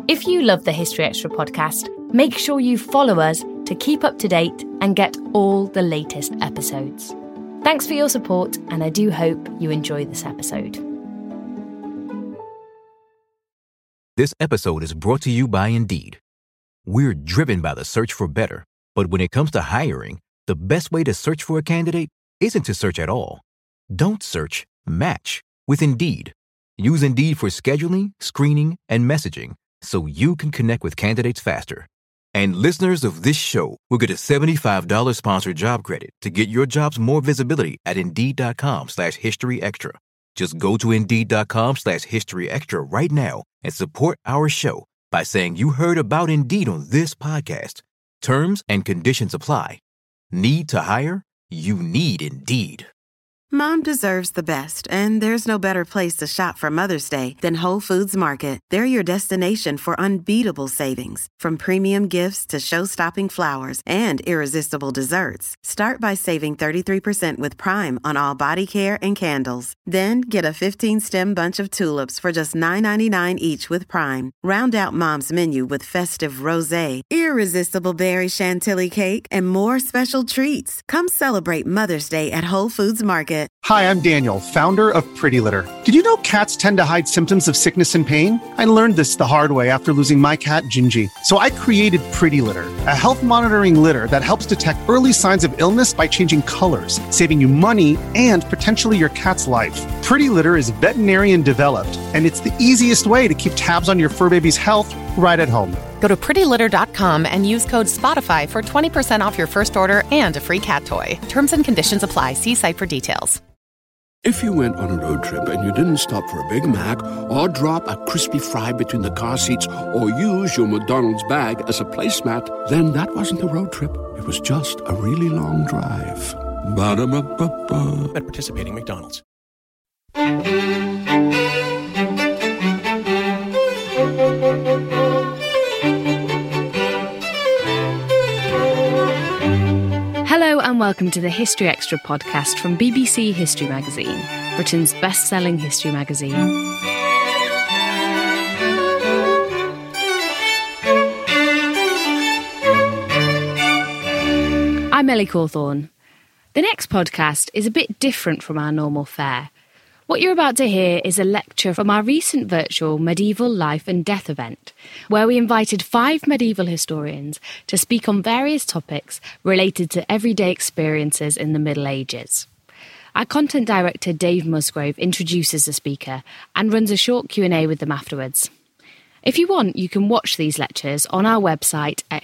If you love the History Extra podcast, make sure you follow us to keep up to date and get all the latest episodes. Thanks for your support, and I do hope you enjoy this episode. This episode is brought to you by Indeed. We're driven by the search for better, but when it comes to hiring, the best way to search for a candidate isn't to search at all. Don't search, match with Indeed. Use Indeed for scheduling, screening, and messaging so you can connect with candidates faster. And listeners of this show will get a $75 sponsored job credit to get your jobs more visibility at Indeed.com/HistoryExtra. Just go to Indeed.com/HistoryExtra right now and support our show by saying you heard about Indeed on this podcast. Terms and conditions apply. Need to hire? You need Indeed. Mom deserves the best, and there's no better place to shop for Mother's Day than Whole Foods Market. They're your destination for unbeatable savings, from premium gifts to show-stopping flowers and irresistible desserts. Start by saving 33% with Prime on all body care and candles. Then get a 15-stem bunch of tulips for just $9.99 each with Prime. Round out Mom's menu with festive rosé, irresistible berry chantilly cake, and more special treats. Come celebrate Mother's Day at Whole Foods Market. Hi, I'm Daniel, founder of Pretty Litter. Did you know cats tend to hide symptoms of sickness and pain? I learned this the hard way after losing my cat, Gingy. So I created Pretty Litter, a health monitoring litter that helps detect early signs of illness by changing colors, saving you money and potentially your cat's life. Pretty Litter is veterinarian developed, and it's the easiest way to keep tabs on your fur baby's health right at home. Go to prettylitter.com and use code SPOTIFY for 20% off your first order and a free cat toy. Terms and conditions apply. See site for details. If you went on a road trip and you didn't stop for a Big Mac or drop a crispy fry between the car seats or use your McDonald's bag as a placemat, then that wasn't a road trip. It was just a really long drive. Ba-da-ba-ba-ba. At participating McDonald's. Hello and welcome to the History Extra podcast from BBC History Magazine, Britain's best-selling history magazine. I'm Ellie Cawthorne. The next podcast is a bit different from our normal fare. What you're about to hear is a lecture from our recent virtual Medieval Life and Death event, where we invited 5 medieval historians to speak on various topics related to everyday experiences in the Middle Ages. Our content director Dave Musgrove introduces the speaker and runs a short Q&A with them afterwards. If you want, you can watch these lectures on our website at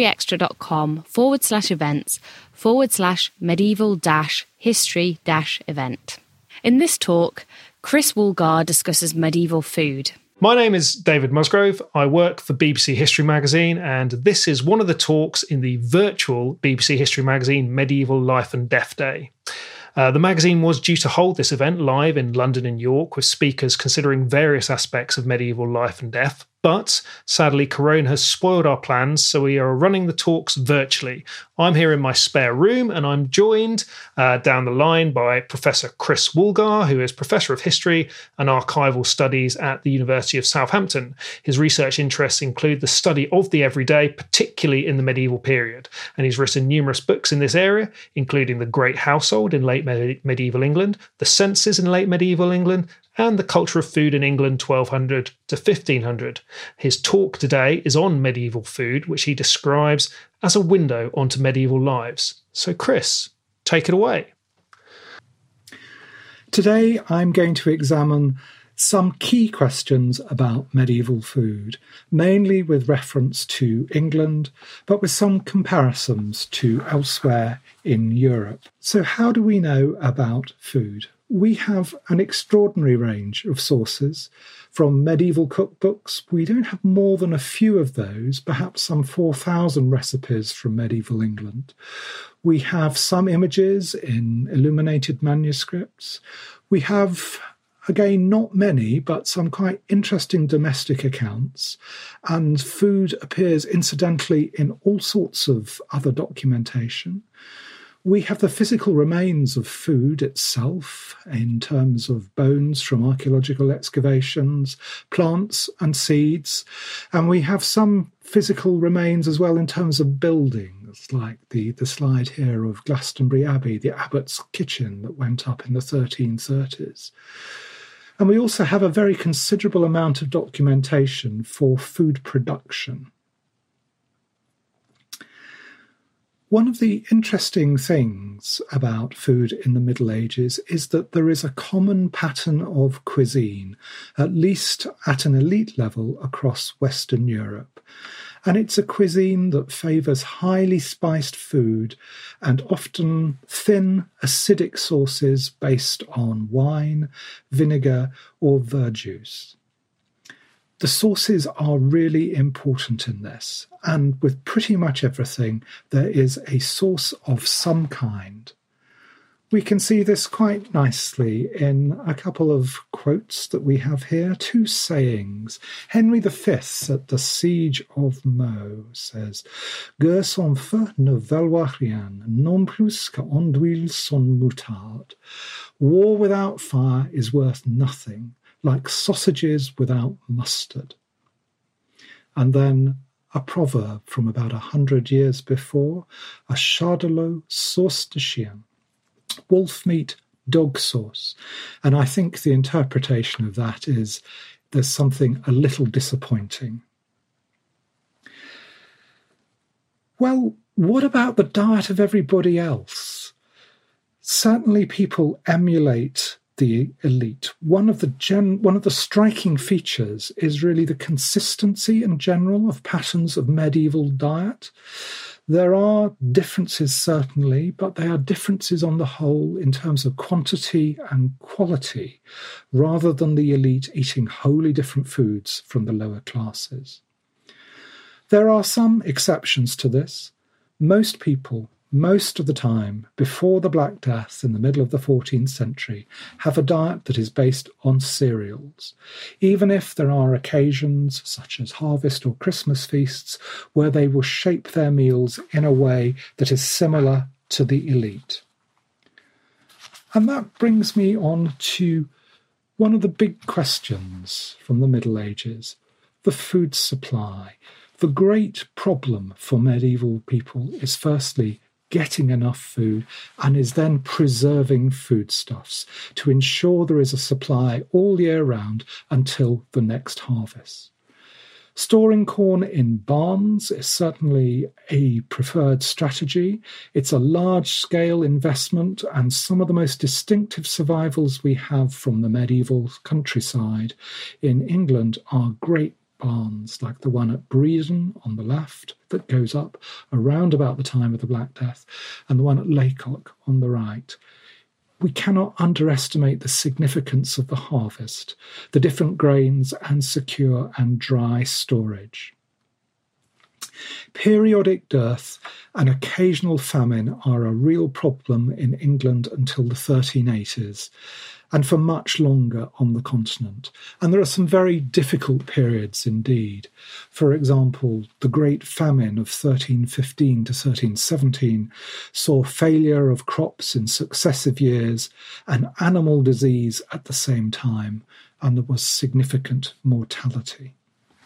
historyextra.com/events/medieval-history-event. In this talk, Chris Woolgar discusses medieval food. My name is David Musgrove. I work for BBC History Magazine, and this is one of the talks in the virtual BBC History Magazine Medieval Life and Death Day. The magazine was due to hold this event live in London and York with speakers considering various aspects of medieval life and death, but sadly Corona has spoiled our plans, so we are running the talks virtually. I'm here in my spare room and I'm joined down the line by Professor Chris Woolgar, who is Professor of History and Archival Studies at the University of Southampton. His research interests include the study of the everyday, particularly in the medieval period, and he's written numerous books in this area, including The Great Household in Late Medieval England, The Census in Late Medieval England, and The Culture of Food in England 1200 to 1500. His talk today is on medieval food, which he describes as a window onto medieval lives. So Chris, take it away. Today I'm going to examine some key questions about medieval food, mainly with reference to England, but with some comparisons to elsewhere in Europe. So how do we know about food? We have an extraordinary range of sources. From medieval cookbooks, we don't have more than a few of those, perhaps some 4,000 recipes from medieval England. We have some images in illuminated manuscripts. We have, again, not many, but some quite interesting domestic accounts. And food appears incidentally in all sorts of other documentation. We have the physical remains of food itself in terms of bones from archaeological excavations, plants and seeds, and we have some physical remains as well in terms of buildings, like the slide here of Glastonbury Abbey, the abbot's kitchen that went up in the 1330s. And we also have a very considerable amount of documentation for food production. One of the interesting things about food in the Middle Ages is that there is a common pattern of cuisine, at least at an elite level across Western Europe. And it's a cuisine that favours highly spiced food and often thin, acidic sauces based on wine, vinegar, or verjuice. The sauces are really important in this, and with pretty much everything, there is a sauce of some kind. We can see this quite nicely in a couple of quotes that we have here, two sayings. Henry V at the Siege of Meaux says, "Guerre sans feu ne valoir rien, non plus qu'un d'huile sans moutarde." War without fire is worth nothing, like sausages without mustard. And then a proverb from about 100 years before, a chardelot sauce de chien, wolf meat, dog sauce. And I think the interpretation of that is there's something a little disappointing. Well, what about the diet of everybody else? Certainly people emulate the elite. One of the striking features is really the consistency in general of patterns of medieval diet. There are differences certainly, but they are differences on the whole in terms of quantity and quality, rather than the elite eating wholly different foods from the lower classes. There are some exceptions to this. Most people, most of the time, before the Black Death in the middle of the 14th century, have a diet that is based on cereals, even if there are occasions, such as harvest or Christmas feasts, where they will shape their meals in a way that is similar to the elite. And that brings me on to one of the big questions from the Middle Ages, the food supply. The great problem for medieval people is firstly getting enough food, and is then preserving foodstuffs to ensure there is a supply all year round until the next harvest. Storing corn in barns is certainly a preferred strategy. It's a large-scale investment, and some of the most distinctive survivals we have from the medieval countryside in England are great barns, like the one at Breedon on the left that goes up around about the time of the Black Death, and the one at Laycock on the right. We cannot underestimate the significance of the harvest, the different grains, and secure and dry storage. Periodic dearth and occasional famine are a real problem in England until the 1380s, and for much longer on the continent. And there are some very difficult periods indeed. For example, the Great Famine of 1315 to 1317 saw failure of crops in successive years and animal disease at the same time, and there was significant mortality.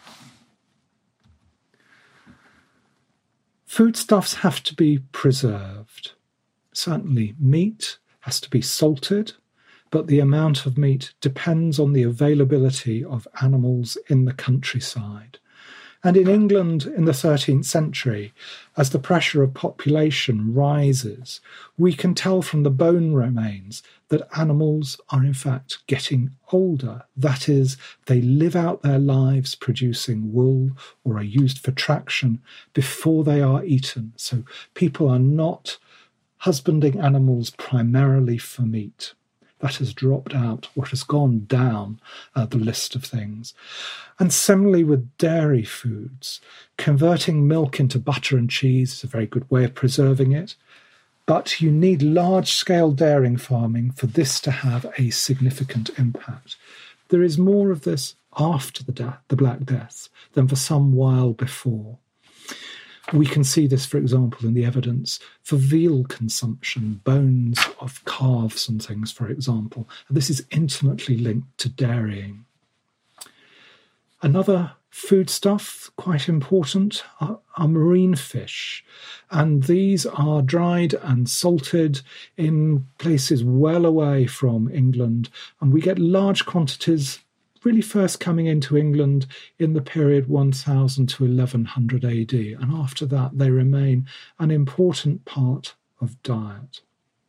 Foodstuffs have to be preserved. Certainly meat has to be salted, but the amount of meat depends on the availability of animals in the countryside. And in England in the 13th century, as the pressure of population rises, we can tell from the bone remains that animals are in fact getting older. That is, they live out their lives producing wool or are used for traction before they are eaten. So people are not husbanding animals primarily for meat. That has dropped out, or has gone down the list of things. And similarly with dairy foods, converting milk into butter and cheese is a very good way of preserving it. But you need large-scale dairying farming for this to have a significant impact. There is more of this after the Black Death than for some while before. We can see this, for example, in the evidence for veal consumption, bones of calves and things, for example. And this is intimately linked to dairying. Another foodstuff, quite important, are marine fish. And these are dried and salted in places well away from England. And we get large quantities really first coming into England in the period 1000 to 1100 AD, and after that they remain an important part of diet.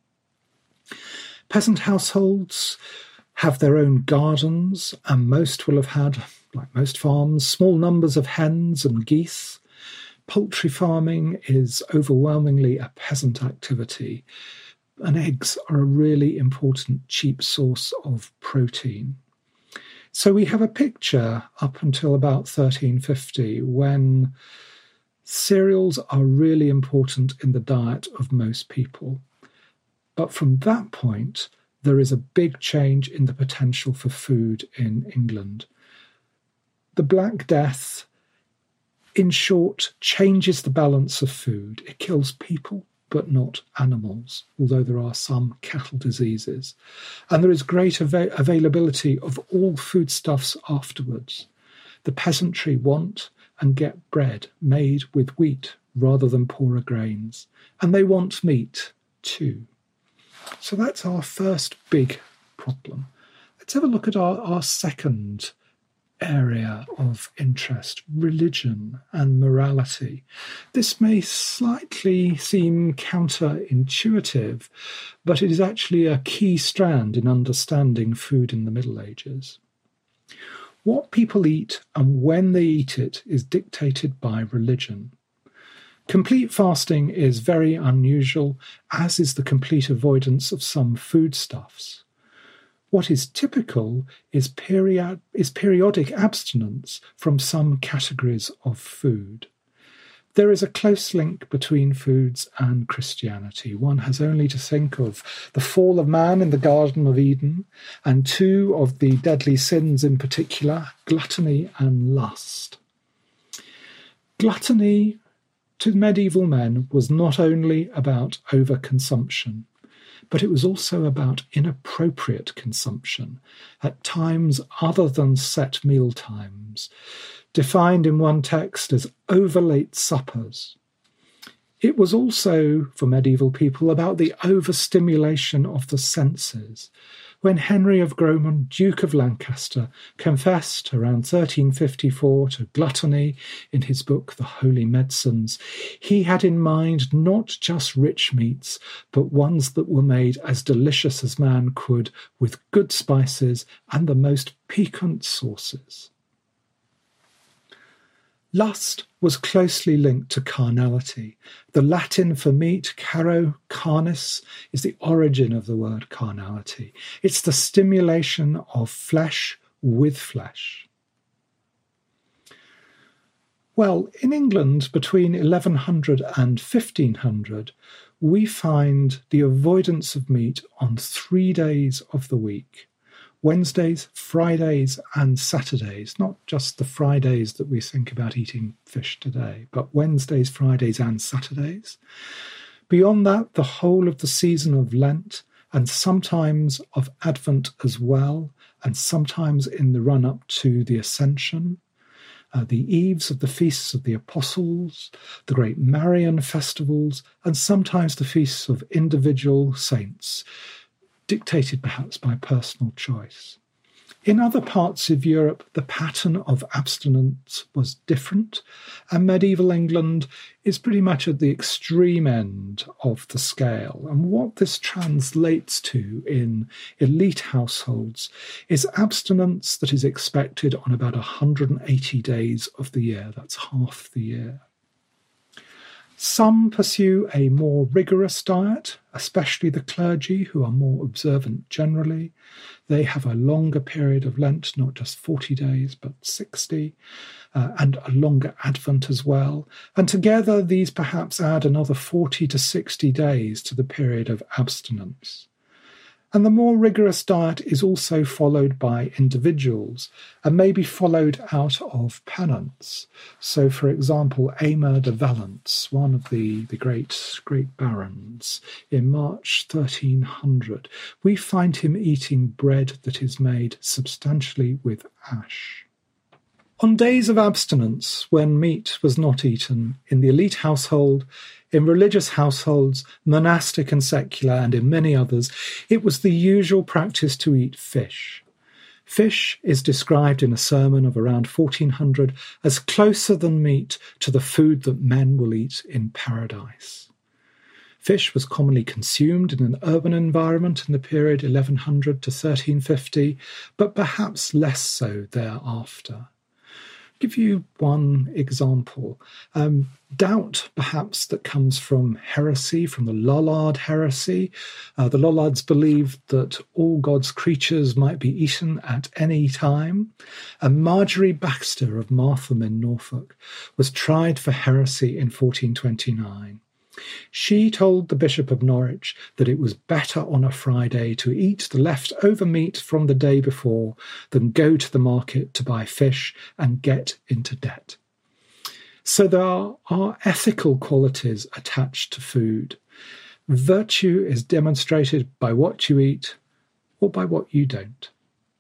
Peasant households have their own gardens, and most will have had, like most farms, small numbers of hens and geese. Poultry farming is overwhelmingly a peasant activity, and eggs are a really important cheap source of protein. So we have a picture up until about 1350 when cereals are really important in the diet of most people. But from that point, there is a big change in the potential for food in England. The Black Death, in short, changes the balance of food. It kills people, but not animals, although there are some cattle diseases. And there is great availability of all foodstuffs afterwards. The peasantry want and get bread made with wheat rather than poorer grains. And they want meat too. So that's our first big problem. Let's have a look at our second area of interest, religion and morality. This may slightly seem counterintuitive, but it is actually a key strand in understanding food in the Middle Ages. What people eat and when they eat it is dictated by religion. Complete fasting is very unusual, as is the complete avoidance of some foodstuffs. What is typical is periodic abstinence from some categories of food. There is a close link between foods and Christianity. One has only to think of the fall of man in the Garden of Eden, and two of the deadly sins in particular, gluttony and lust. Gluttony to medieval men was not only about overconsumption, but it was also about inappropriate consumption at times other than set meal times, defined in one text as overlate suppers. It was also, for medieval people, about the overstimulation of the senses. When Henry of Gromont, Duke of Lancaster, confessed around 1354 to gluttony in his book The Holy Medicines, he had in mind not just rich meats, but ones that were made as delicious as man could, with good spices and the most piquant sauces. Lust was closely linked to carnality. The Latin for meat, caro, carnis, is the origin of the word carnality. It's the stimulation of flesh with flesh. Well, in England, between 1100 and 1500, we find the avoidance of meat on 3 days of the week. Wednesdays, Fridays, and Saturdays, not just the Fridays that we think about eating fish today, but Wednesdays, Fridays, and Saturdays. Beyond that, the whole of the season of Lent, and sometimes of Advent as well, and sometimes in the run-up to the Ascension, the eves of the feasts of the Apostles, the great Marian festivals, and sometimes the feasts of individual saints, dictated perhaps by personal choice. In other parts of Europe, the pattern of abstinence was different, and medieval England is pretty much at the extreme end of the scale. And what this translates to in elite households is abstinence that is expected on about 180 days of the year. That's half the year. Some pursue a more rigorous diet, especially the clergy, who are more observant generally. They have a longer period of Lent, not just 40 days, but 60, and a longer Advent as well. And together, these perhaps add another 40 to 60 days to the period of abstinence. And the more rigorous diet is also followed by individuals and may be followed out of penance. So, for example, Aymer de Valence, one of the great barons, in March 1300, we find him eating bread that is made substantially with ash. On days of abstinence, when meat was not eaten, in the elite household, in religious households, monastic and secular, and in many others, it was the usual practice to eat fish. Fish is described in a sermon of around 1400 as closer than meat to the food that men will eat in paradise. Fish was commonly consumed in an urban environment in the period 1100 to 1350, but perhaps less so thereafter. Give you one example. Doubt, perhaps, that comes from heresy, from the Lollard heresy. The Lollards believed that all God's creatures might be eaten at any time. And Marjorie Baxter of Martham in Norfolk was tried for heresy in 1429. She told the Bishop of Norwich that it was better on a Friday to eat the leftover meat from the day before than go to the market to buy fish and get into debt. So there are ethical qualities attached to food. Virtue is demonstrated by what you eat or by what you don't.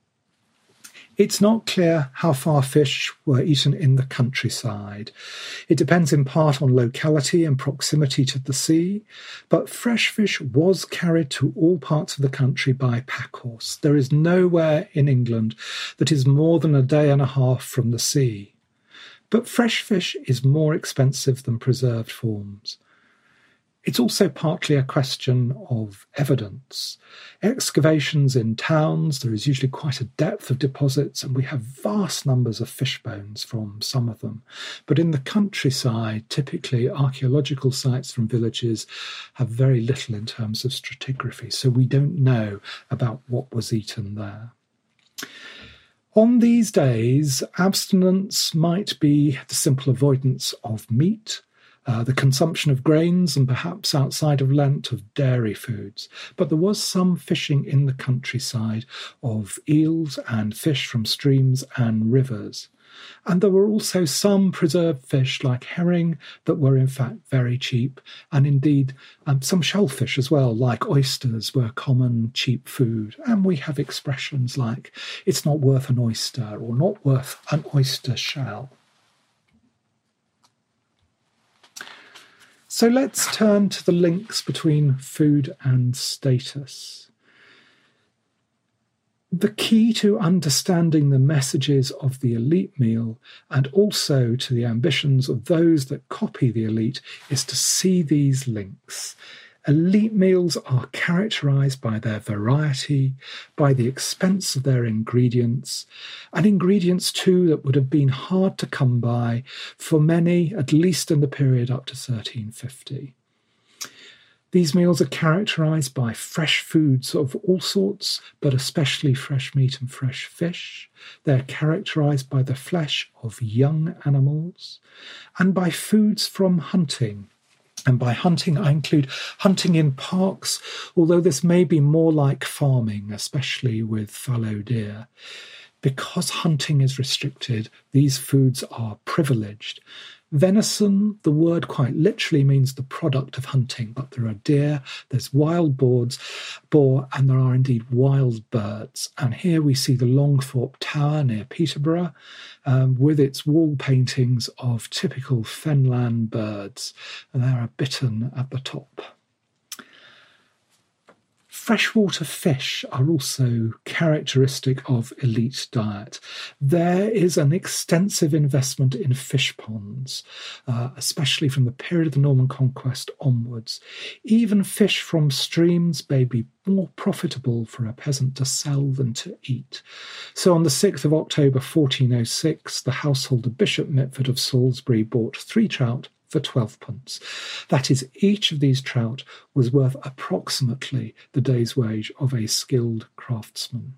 It's not clear how far fish were eaten in the countryside. It depends in part on locality and proximity to the sea, but fresh fish was carried to all parts of the country by packhorse. There is nowhere in England that is more than a day and a half from the sea. But fresh fish is more expensive than preserved forms. It's also partly a question of evidence. Excavations in towns, there is usually quite a depth of deposits, and we have vast numbers of fish bones from some of them. But in the countryside, typically archaeological sites from villages have very little in terms of stratigraphy, so we don't know about what was eaten there. On these days, abstinence might be the simple avoidance of meat, the consumption of grains, and perhaps outside of Lent of dairy foods. But there was some fishing in the countryside of eels and fish from streams and rivers. And there were also some preserved fish like herring that were in fact very cheap, and indeed some shellfish as well, like oysters, were common cheap food. And we have expressions like, it's not worth an oyster, or not worth an oyster shell. So let's turn to the links between food and status. The key to understanding the messages of the elite meal and also to the ambitions of those that copy the elite is to see these links. Elite meals are characterised by their variety, by the expense of their ingredients, and ingredients too that would have been hard to come by for many, at least in the period up to 1350. These meals are characterised by fresh foods of all sorts, but especially fresh meat and fresh fish. They're characterised by the flesh of young animals and by foods from hunting. And by hunting, I include hunting in parks, although this may be more like farming, especially with fallow deer. Because hunting is restricted, these foods are privileged. Venison, the word quite literally means the product of hunting, but there are deer, there's wild boar, and there are indeed wild birds. And here we see the Longthorpe Tower near Peterborough, with its wall paintings of typical fenland birds. And there are bittern at the top. Freshwater fish are also characteristic of elite diet. There is an extensive investment in fish ponds, especially from the period of the Norman conquest onwards. Even fish from streams may be more profitable for a peasant to sell than to eat. So on the 6th of October 1406, the household of Bishop Mitford of Salisbury bought 3 trout for 12p. That is, each of these trout was worth approximately the day's wage of a skilled craftsman.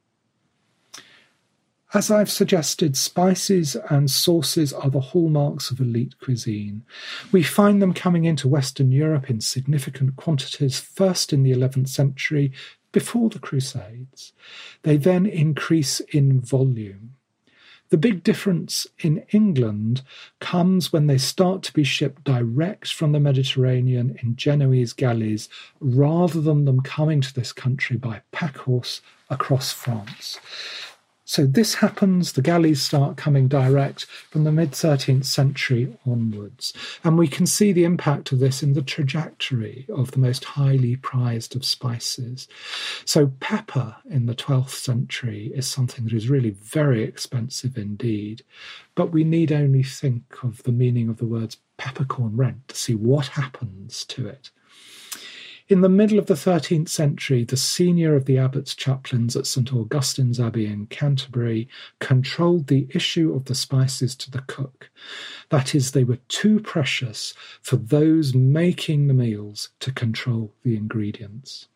As I've suggested, spices and sauces are the hallmarks of elite cuisine. We find them coming into Western Europe in significant quantities, first in the 11th century, before the Crusades. They then increase in volume. The big difference in England comes when they start to be shipped direct from the Mediterranean in Genoese galleys rather than them coming to this country by packhorse across France. So this happens, the galleys start coming direct from the mid-13th century onwards. And we can see the impact of this in the trajectory of the most highly prized of spices. So pepper in the 12th century is something that is really very expensive indeed. But we need only think of the meaning of the words peppercorn rent to see what happens to it. In the middle of the 13th century, the senior of the abbot's chaplains at St Augustine's Abbey in Canterbury controlled the issue of the spices to the cook. That is, they were too precious for those making the meals to control the ingredients.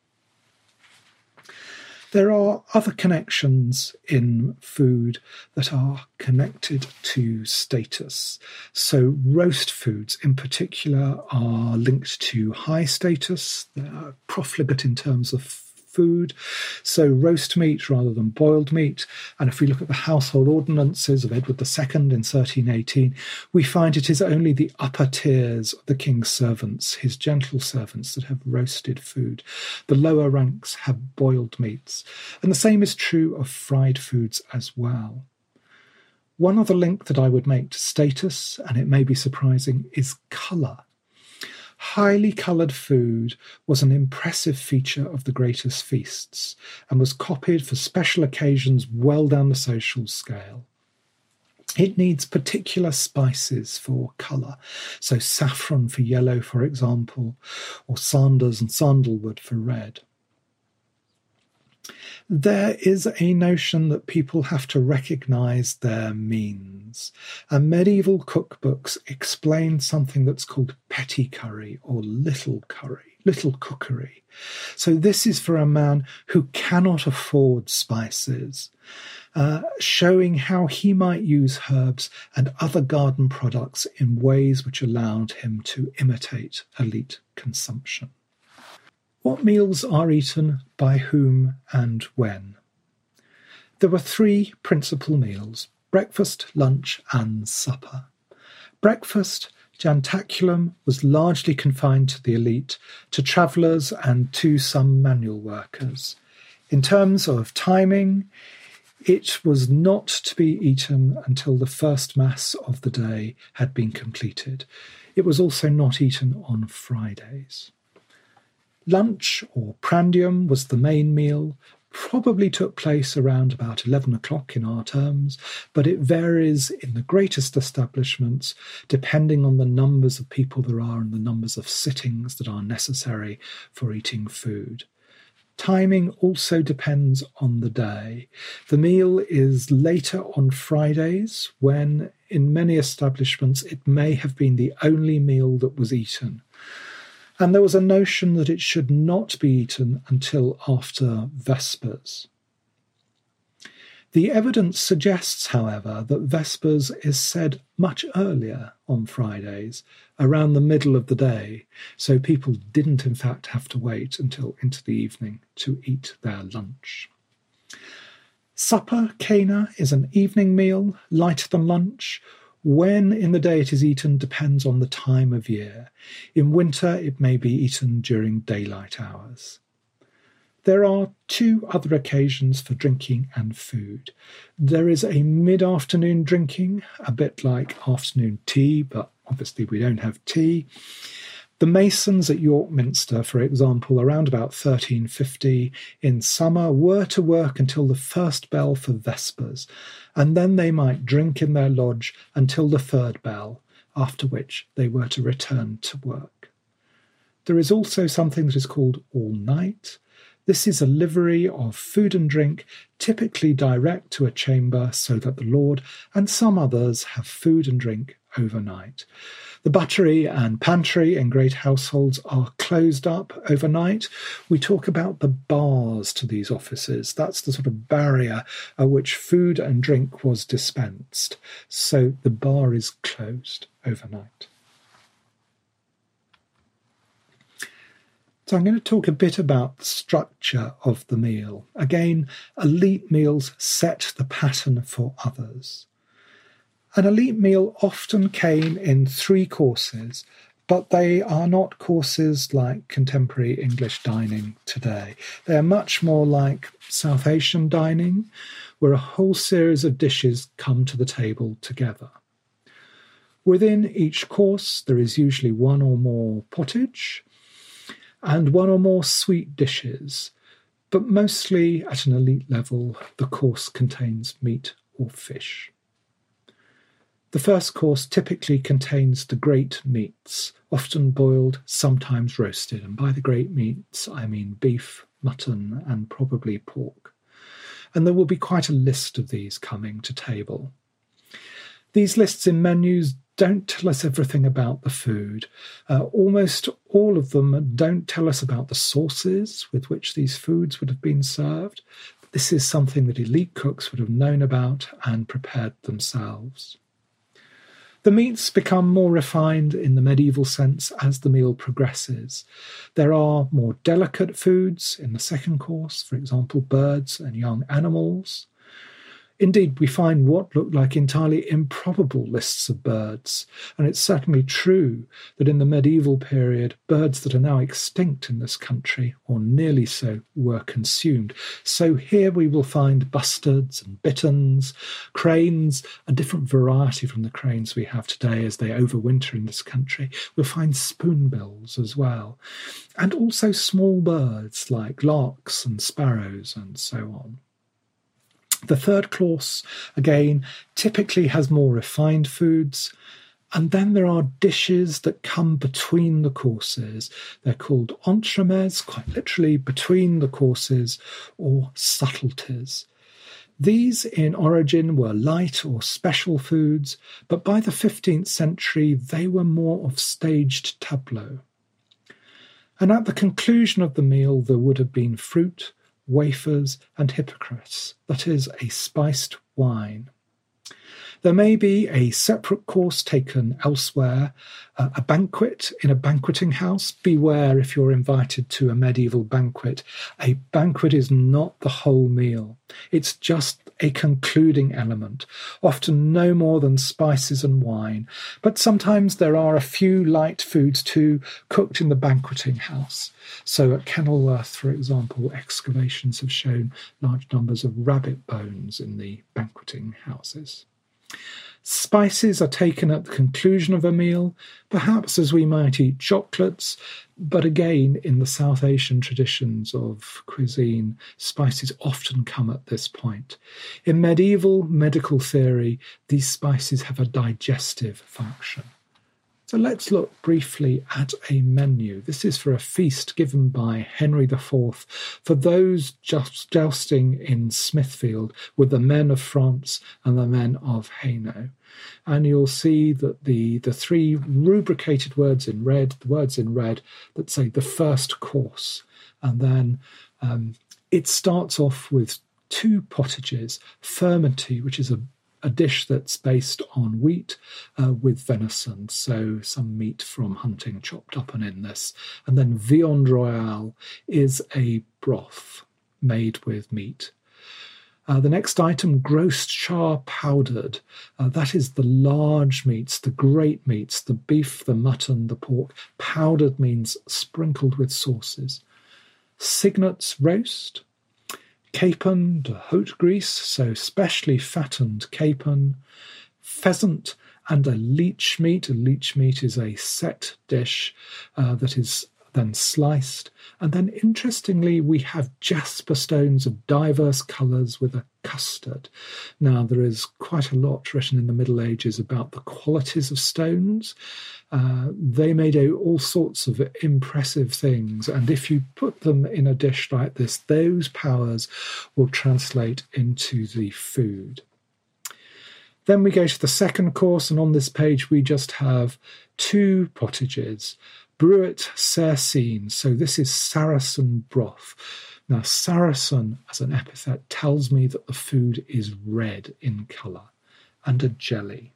There are other connections in food that are connected to status. So roast foods in particular are linked to high status. They're profligate in terms of food. So roast meat rather than boiled meat. And if we look at the household ordinances of Edward II in 1318, we find it is only the upper tiers of the king's servants, his gentle servants, that have roasted food. The lower ranks have boiled meats. And the same is true of fried foods as well. One other link that I would make to status, and it may be surprising, is colour. Highly coloured food was an impressive feature of the greatest feasts and was copied for special occasions well down the social scale. It needs particular spices for colour, so saffron for yellow, for example, or sanders and sandalwood for red. There is a notion that people have to recognise their means, and medieval cookbooks explain something that's called petty curry or little cookery. So this is for a man who cannot afford spices, showing how he might use herbs and other garden products in ways which allowed him to imitate elite consumption. What meals are eaten by whom and when? There were three principal meals: breakfast, lunch and supper. Breakfast, jantaculum, was largely confined to the elite, to travellers and to some manual workers. In terms of timing, it was not to be eaten until the first Mass of the day had been completed. It was also not eaten on Fridays. Lunch, or prandium, was the main meal, probably took place around about 11 o'clock in our terms, but it varies in the greatest establishments depending on the numbers of people there are and the numbers of sittings that are necessary for eating food. Timing also depends on the day. The meal is later on Fridays, when in many establishments it may have been the only meal that was eaten. And there was a notion that it should not be eaten until after Vespers. The evidence suggests, however, that Vespers is said much earlier on Fridays, around the middle of the day, so people didn't in fact have to wait until into the evening to eat their lunch. Supper, cena, is an evening meal, lighter than lunch. When in the day it is eaten depends on the time of year. In winter, it may be eaten during daylight hours. There are two other occasions for drinking and food. There is a mid-afternoon drinking, a bit like afternoon tea, but obviously we don't have tea. The masons at York Minster, for example, around about 1350 in summer, were to work until the first bell for Vespers, and then they might drink in their lodge until the third bell, after which they were to return to work. There is also something that is called all night. This is a livery of food and drink, typically direct to a chamber, so that the Lord and some others have food and drink overnight. The buttery and pantry in great households are closed up overnight. We talk about the bars to these offices. That's the sort of barrier at which food and drink was dispensed. So the bar is closed overnight. So I'm going to talk a bit about the structure of the meal. Again, elite meals set the pattern for others. An elite meal often came in 3 courses, but they are not courses like contemporary English dining today. They are much more like South Asian dining, where a whole series of dishes come to the table together. Within each course, there is usually 1 or more pottage and 1 or more sweet dishes, but mostly at an elite level, the course contains meat or fish. The first course typically contains the great meats, often boiled, sometimes roasted, and by the great meats I mean beef, mutton, and probably pork. And there will be quite a list of these coming to table. These lists in menus don't tell us everything about the food. Almost all of them don't tell us about the sauces with which these foods would have been served. This is something that elite cooks would have known about and prepared themselves. The meats become more refined in the medieval sense as the meal progresses. There are more delicate foods in the second course, for example, birds and young animals. Indeed, we find what look like entirely improbable lists of birds, and it's certainly true that in the medieval period, birds that are now extinct in this country, or nearly so, were consumed. So here we will find bustards and bitterns, cranes, a different variety from the cranes we have today as they overwinter in this country. We'll find spoonbills as well, and also small birds like larks and sparrows and so on. The third course, again, typically has more refined foods, and then there are dishes that come between the courses. They're called entremets, quite literally between the courses, or subtleties. These in origin were light or special foods, but by the 15th century they were more of staged tableaux. And at the conclusion of the meal there would have been fruit, wafers, and hippocras, that is, a spiced wine. There may be a separate course taken elsewhere, a banquet in a banqueting house. Beware if you're invited to a medieval banquet. A banquet is not the whole meal. It's just a concluding element, often no more than spices and wine. But sometimes there are a few light foods too, cooked in the banqueting house. So at Kenilworth, for example, excavations have shown large numbers of rabbit bones in the banqueting houses. Spices are taken at the conclusion of a meal, perhaps as we might eat chocolates, but again, in the South Asian traditions of cuisine, spices often come at this point. In medieval medical theory, these spices have a digestive function. So let's look briefly at a menu. This is for a feast given by Henry IV for those jousting in Smithfield with the men of France and the men of Hainault. And you'll see that the 3 rubricated words in red, the words in red that say the first course. And then it starts off with 2 potages, furmenty, which is a dish that's based on wheat with venison, so some meat from hunting chopped up and in this. And then viande royale is a broth made with meat. The next item, gross char powdered. That is the large meats, the great meats, the beef, the mutton, the pork. Powdered means sprinkled with sauces. Cygnets roast. Capon de haute grease, so specially fattened capon, pheasant, and a leech meat. A leech meat is a set dish that is then sliced. And then, interestingly, we have jasper stones of diverse colours with a custard. Now, there is quite a lot written in the Middle Ages about the qualities of stones. They may do all sorts of impressive things, and if you put them in a dish like this, those powers will translate into the food. Then we go to the second course, and on this page we just have 2 potages. Bruet Sarcine, so this is Saracen broth. Now, Saracen as an epithet tells me that the food is red in colour, and a jelly.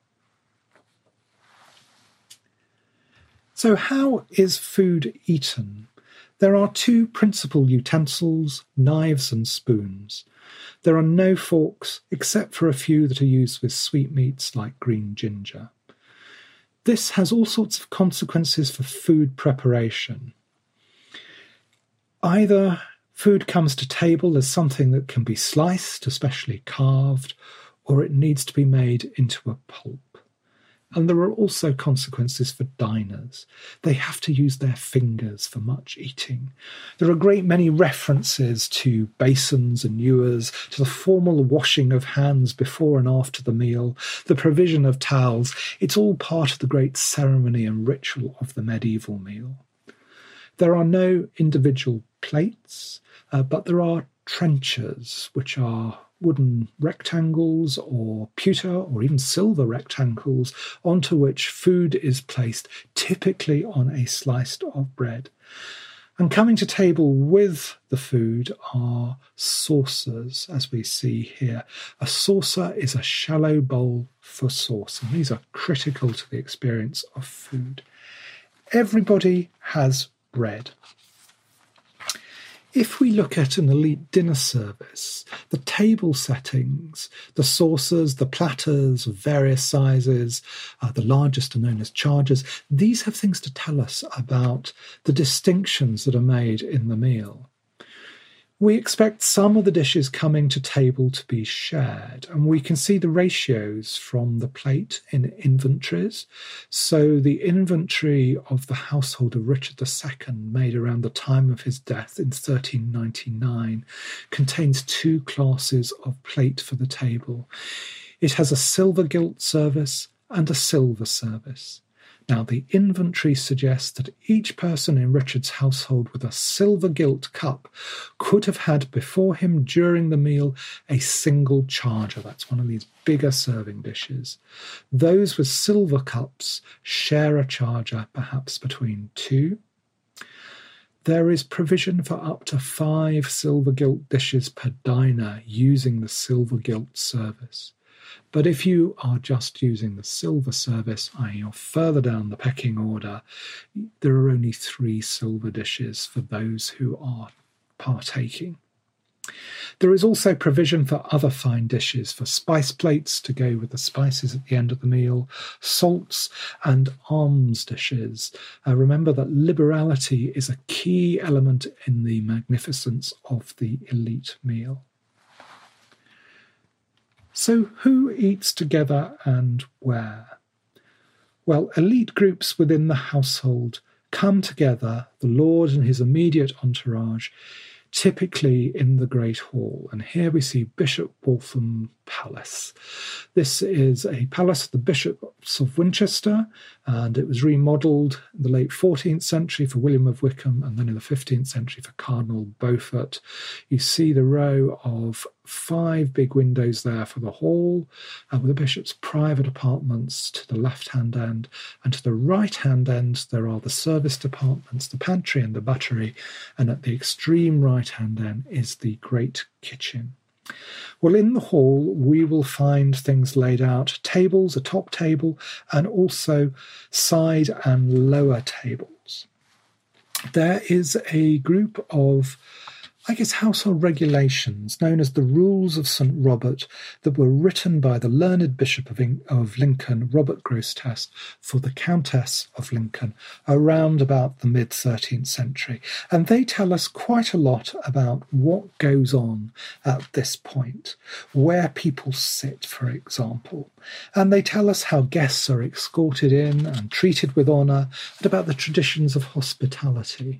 So how is food eaten? There are 2 principal utensils, knives and spoons. There are no forks, except for a few that are used with sweetmeats like green ginger. This has all sorts of consequences for food preparation. Either food comes to table as something that can be sliced, especially carved, or it needs to be made into a pulp. And there are also consequences for diners. They have to use their fingers for much eating. There are a great many references to basins and ewers, to the formal washing of hands before and after the meal, the provision of towels. It's all part of the great ceremony and ritual of the medieval meal. There are no individual plates, but there are trenchers, which are wooden rectangles or pewter or even silver rectangles onto which food is placed, typically on a slice of bread. And coming to table with the food are saucers, as we see here. A saucer is a shallow bowl for sauce, and these are critical to the experience of food. Everybody has bread. If we look at an elite dinner service, the table settings, the saucers, the platters of various sizes, the largest are known as chargers, these have things to tell us about the distinctions that are made in the meal. We expect some of the dishes coming to table to be shared, and we can see the ratios from the plate in inventories. So the inventory of the household of Richard II, made around the time of his death in 1399, contains 2 classes of plate for the table. It has a silver gilt service and a silver service. Now, the inventory suggests that each person in Richard's household with a silver gilt cup could have had before him during the meal a single charger. That's one of these bigger serving dishes. Those with silver cups share a charger, perhaps between 2. There is provision for up to 5 silver gilt dishes per diner using the silver gilt service. But if you are just using the silver service, i.e. you're further down the pecking order, there are only 3 silver dishes for those who are partaking. There is also provision for other fine dishes, for spice plates to go with the spices at the end of the meal, salts and alms dishes. Remember that liberality is a key element in the magnificence of the elite meal. So who eats together and where? Well, elite groups within the household come together, the Lord and his immediate entourage, typically in the Great Hall. And here we see Bishop Waltham Palace. This is a palace of the Bishops of Winchester, and it was remodelled in the late 14th century for William of Wykeham, and then in the 15th century for Cardinal Beaufort. You see the row of 5 big windows there for the hall, with the bishop's private apartments to the left-hand end, and to the right-hand end there are the service departments, the pantry and the buttery, and at the extreme right-hand end is the great kitchen. Well, in the hall we will find things laid out, tables, a top table, and also side and lower tables. There is a group of household regulations known as the Rules of St. Robert that were written by the learned Bishop of Lincoln, Robert Grosseteste, for the Countess of Lincoln around about the mid-13th century. And they tell us quite a lot about what goes on at this point, where people sit, for example. And they tell us how guests are escorted in and treated with honour, and about the traditions of hospitality.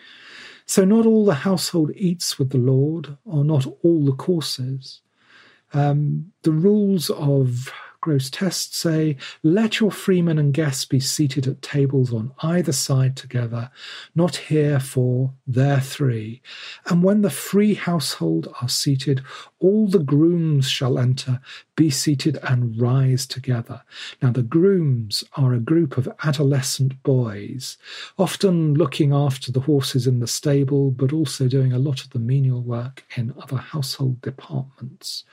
So not all the household eats with the Lord, or not all the courses. The rules of Grosseteste say, let your freemen and guests be seated at tables on either side together, not here 4, there 3. And when the free household are seated, all the grooms shall enter, be seated and rise together. Now the grooms are a group of adolescent boys, often looking after the horses in the stable, but also doing a lot of the menial work in other household departments.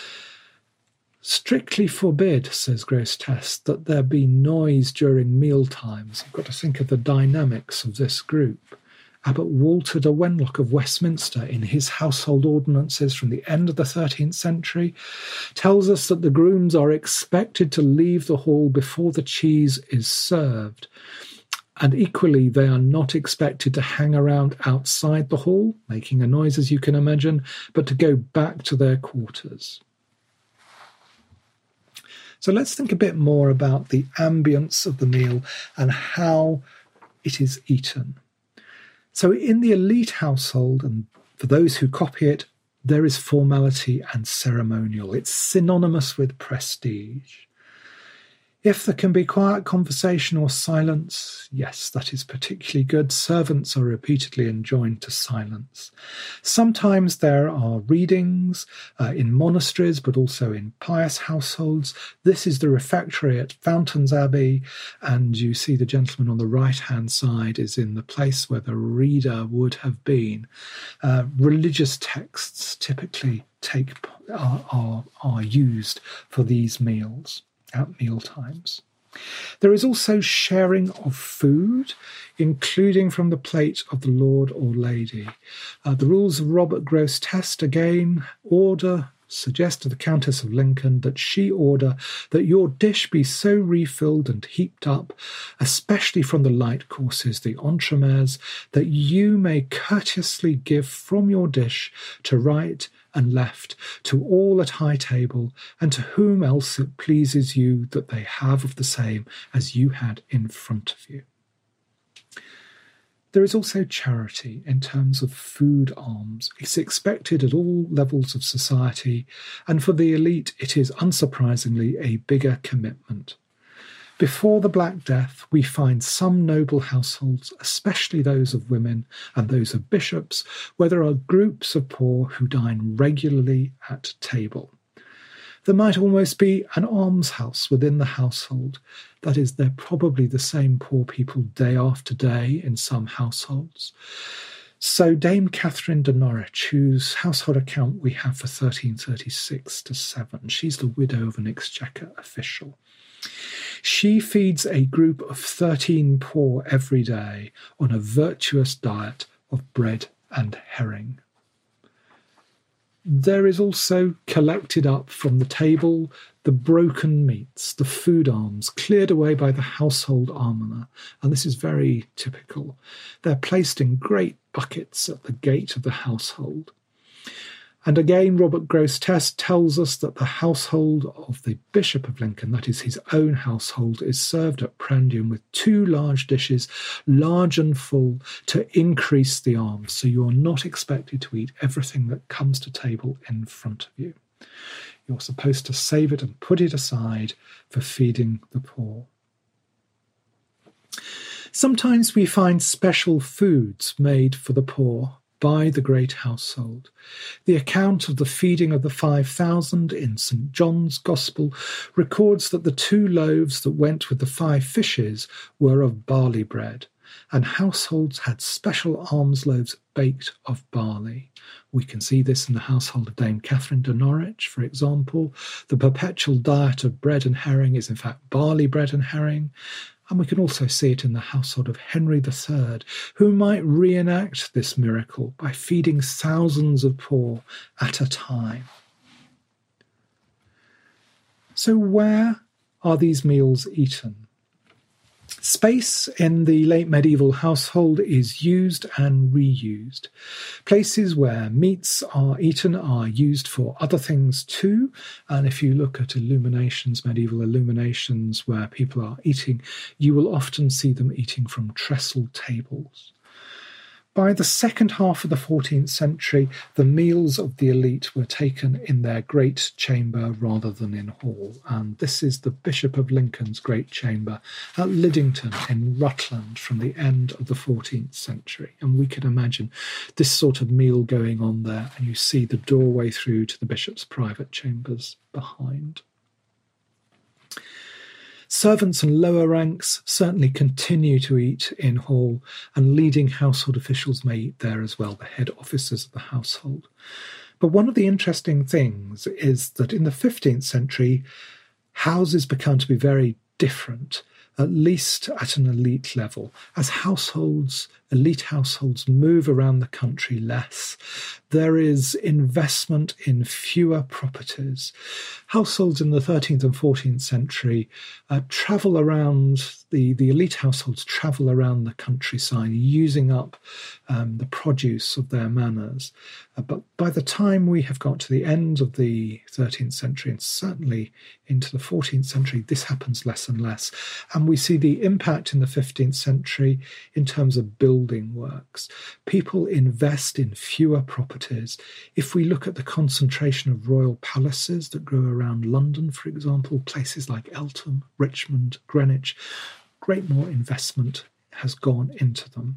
Strictly forbid, says Grosseteste, that there be noise during meal times. You've got to think of the dynamics of this group. Abbot Walter de Wenlock of Westminster, in his household ordinances from the end of the 13th century, tells us that the grooms are expected to leave the hall before the cheese is served. And equally, they are not expected to hang around outside the hall, making a noise, as you can imagine, but to go back to their quarters. So let's think a bit more about the ambience of the meal and how it is eaten. So in the elite household, and for those who copy it, there is formality and ceremonial. It's synonymous with prestige. If there can be quiet conversation or silence, yes, that is particularly good. Servants are repeatedly enjoined to silence. Sometimes there are readings in monasteries, but also in pious households. This is the refectory at Fountains Abbey, and you see the gentleman on the right-hand side is in the place where the reader would have been. Religious texts typically are used for these meals at meal times. There is also sharing of food, including from the plate of the Lord or Lady. The rules of Robert Grose-Test again suggest to the Countess of Lincoln that she order that your dish be so refilled and heaped up, especially from the light courses, the entremets, that you may courteously give from your dish to right and left, to all at high table, and to whom else it pleases you that they have of the same as you had in front of you. There is also charity in terms of food alms. It's expected at all levels of society, and for the elite it is unsurprisingly a bigger commitment. Before the Black Death, we find some noble households, especially those of women and those of bishops, where there are groups of poor who dine regularly at table. There might almost be an almshouse within the household. That is, they're probably the same poor people day after day in some households. So Dame Catherine de Norwich, whose household account we have for 1336-7, she's the widow of an Exchequer official. She feeds a group of 13 poor every day on a virtuous diet of bread and herring. There is also collected up from the table the broken meats, the food alms, cleared away by the household almoner, and this is very typical. They're placed in great buckets at the gate of the household. And again, Robert Grose-Test tells us that the household of the Bishop of Lincoln, that is his own household, is served at prandium with 2 large dishes, large and full, to increase the alms. So you are not expected to eat everything that comes to table in front of you. You're supposed to save it and put it aside for feeding the poor. Sometimes we find special foods made for the poor by the great household. The account of the feeding of the 5,000 in St. John's Gospel records that the 2 loaves that went with the 5 fishes were of barley bread, and households had special alms loaves baked of barley. We can see this in the household of Dame Catherine de Norwich, for example. The perpetual diet of bread and herring is in fact barley bread and herring. And we can also see it in the household of Henry III, who might reenact this miracle by feeding thousands of poor at a time. So where are these meals eaten? Space in the late medieval household is used and reused. Places where meats are eaten are used for other things too. And if you look at illuminations, medieval illuminations where people are eating, you will often see them eating from trestle tables. By the second half of the 14th century, the meals of the elite were taken in their great chamber rather than in hall, and this is the Bishop of Lincoln's great chamber at Liddington in Rutland from the end of the 14th century. And we can imagine this sort of meal going on there, and you see the doorway through to the bishop's private chambers behind. Servants and lower ranks certainly continue to eat in hall, and leading household officials may eat there as well, the head officers of the household. But one of the interesting things is that in the 15th century, houses began to be very different, at least at an elite level, as households elite households move around the country less. There is investment in fewer properties. Households in the 13th and 14th century travel around, the elite households travel around the countryside, using up the produce of their manors. But by the time we have got to the end of the 13th century, and certainly into the 14th century, this happens less and less. And we see the impact in the 15th century in terms of building works. People invest in fewer properties. If we look at the concentration of royal palaces that grew around London, for example, places like Eltham, Richmond, Greenwich, great more investment has gone into them.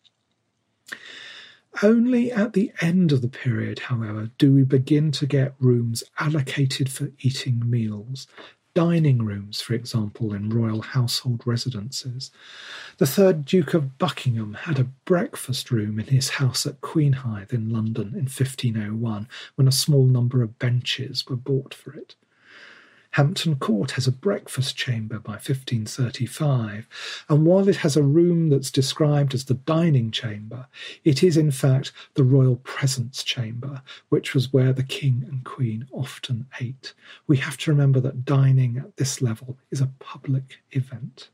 Only at the end of the period, however, do we begin to get rooms allocated for eating meals. Dining rooms, for example, in royal household residences. The third Duke of Buckingham had a breakfast room in his house at Queenhithe in London in 1501, when a small number of benches were bought for it. Hampton Court has a breakfast chamber by 1535, and while it has a room that's described as the dining chamber, it is in fact the royal presence chamber, which was where the king and queen often ate. We have to remember that dining at this level is a public event.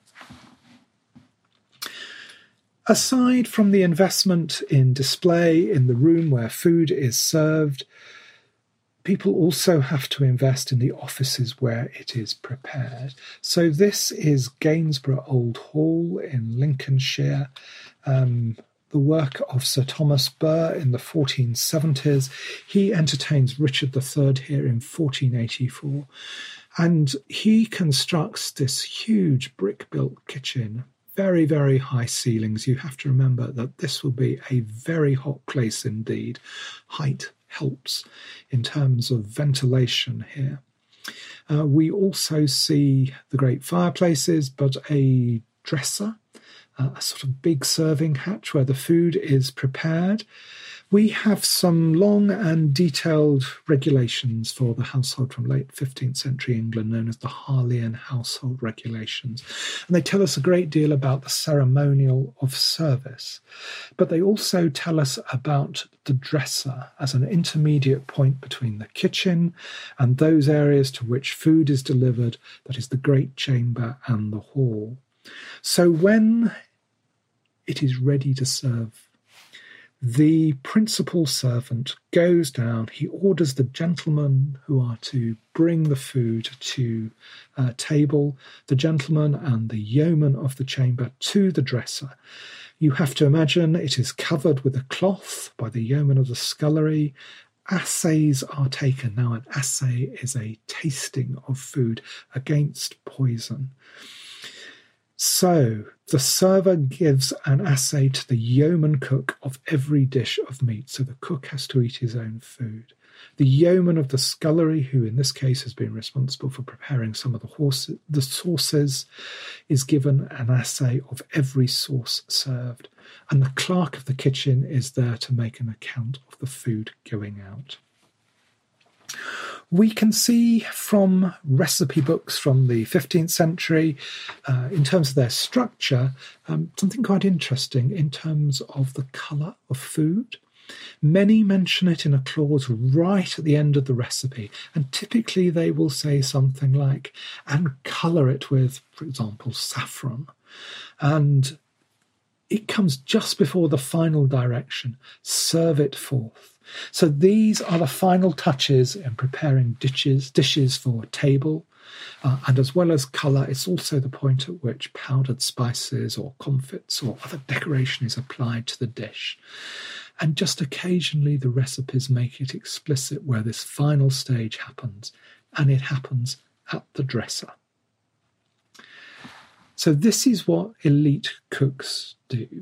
Aside from the investment in display in the room where food is served, people also have to invest in the offices where it is prepared. So this is Gainsborough Old Hall in Lincolnshire, the work of Sir Thomas Burr in the 1470s. He entertains Richard III here in 1484, and he constructs this huge brick-built kitchen, very, very high ceilings. You have to remember that this will be a very hot place indeed. Height helps in terms of ventilation here. We also see the great fireplaces, but a dresser, a sort of big serving hatch where the food is prepared. We have some long and detailed regulations for the household from late 15th century England, known as the Harleian household regulations. And they tell us a great deal about the ceremonial of service. But they also tell us about the dresser as an intermediate point between the kitchen and those areas to which food is delivered, that is the great chamber and the hall. So when it is ready to serve, the principal servant goes down, he orders the gentlemen who are to bring the food to table, the gentleman and the yeoman of the chamber to the dresser. You have to imagine it is covered with a cloth by the yeoman of the scullery. Assays are taken. Now, an assay is a tasting of food against poison. So the server gives an assay to the yeoman cook of every dish of meat. So the cook has to eat his own food. The yeoman of the scullery, who in this case has been responsible for preparing some of the sauces, is given an assay of every sauce served. And the clerk of the kitchen is there to make an account of the food going out. We can see from recipe books from the 15th century, in terms of their structure, something quite interesting in terms of the colour of food. Many mention it in a clause right at the end of the recipe, and typically they will say something like, and colour it with, for example, saffron. And it comes just before the final direction, serve it forth. So these are the final touches in preparing dishes for table. And as well as colour, it's also the point at which powdered spices or comfits or other decoration is applied to the dish. And just occasionally the recipes make it explicit where this final stage happens, and it happens at the dresser. So this is what elite cooks do.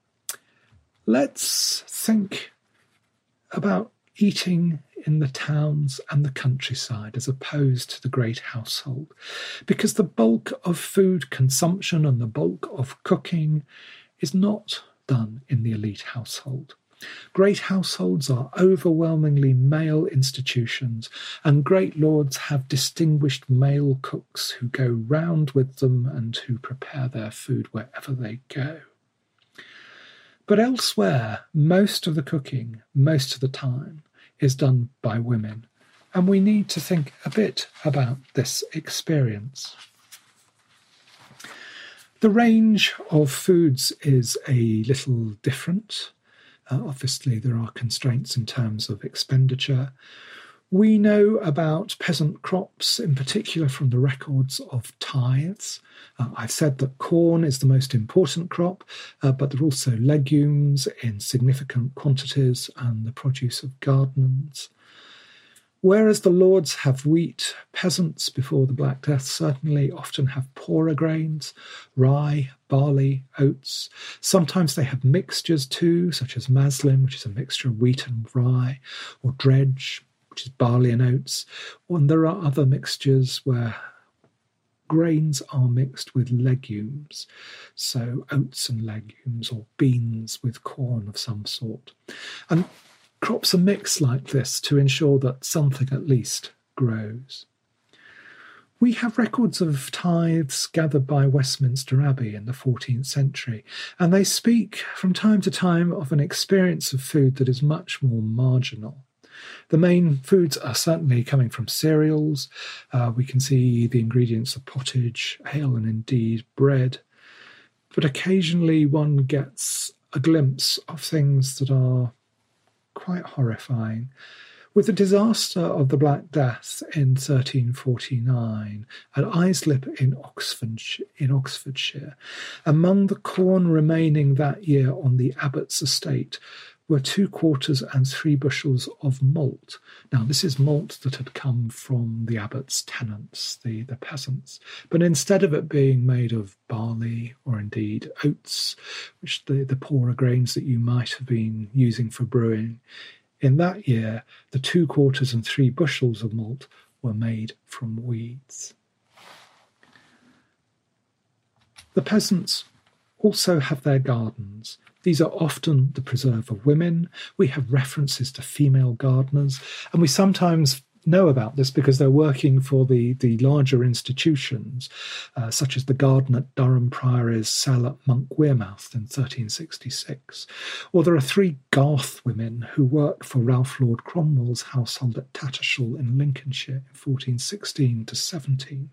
Let's think about eating in the towns and the countryside as opposed to the great household, because the bulk of food consumption and the bulk of cooking is not done in the elite household. Great households are overwhelmingly male institutions, and great lords have distinguished male cooks who go round with them and who prepare their food wherever they go. But elsewhere, most of the cooking, most of the time, is done by women. And we need to think a bit about this experience. The range of foods is a little different. Obviously, there are constraints in terms of expenditure. We know about peasant crops, in particular from the records of tithes. I've said that corn is the most important crop, but there are also legumes in significant quantities and the produce of gardens. Whereas the lords have wheat, peasants before the Black Death certainly often have poorer grains, rye, barley, oats. Sometimes they have mixtures too, such as maslin, which is a mixture of wheat and rye, or dredge, which is barley and oats. And there are other mixtures where grains are mixed with legumes, so oats and legumes, or beans with corn of some sort. And crops are mixed like this to ensure that something at least grows. We have records of tithes gathered by Westminster Abbey in the 14th century, and they speak from time to time of an experience of food that is much more marginal. The main foods are certainly coming from cereals. We can see the ingredients of pottage, ale, and indeed bread. But occasionally one gets a glimpse of things that are quite horrifying. With the disaster of the Black Death in 1349 at Islip in Oxfordshire, among the corn remaining that year on the abbot's estate were 2 quarters and 3 bushels of malt. Now, this is malt that had come from the abbot's tenants, the peasants. But instead of it being made of barley or indeed oats, which the poorer grains that you might have been using for brewing, in that year, the 2 quarters and 3 bushels of malt were made from weeds. The peasants also have their gardens. These are often the preserve of women. We have references to female gardeners, and we sometimes know about this because they're working for the larger institutions, such as the garden at Durham Priory's cell at Monk Wearmouth in 1366. Or there are 3 Garth women who worked for Ralph Lord Cromwell's household at Tattershall in Lincolnshire in 1416 to 17.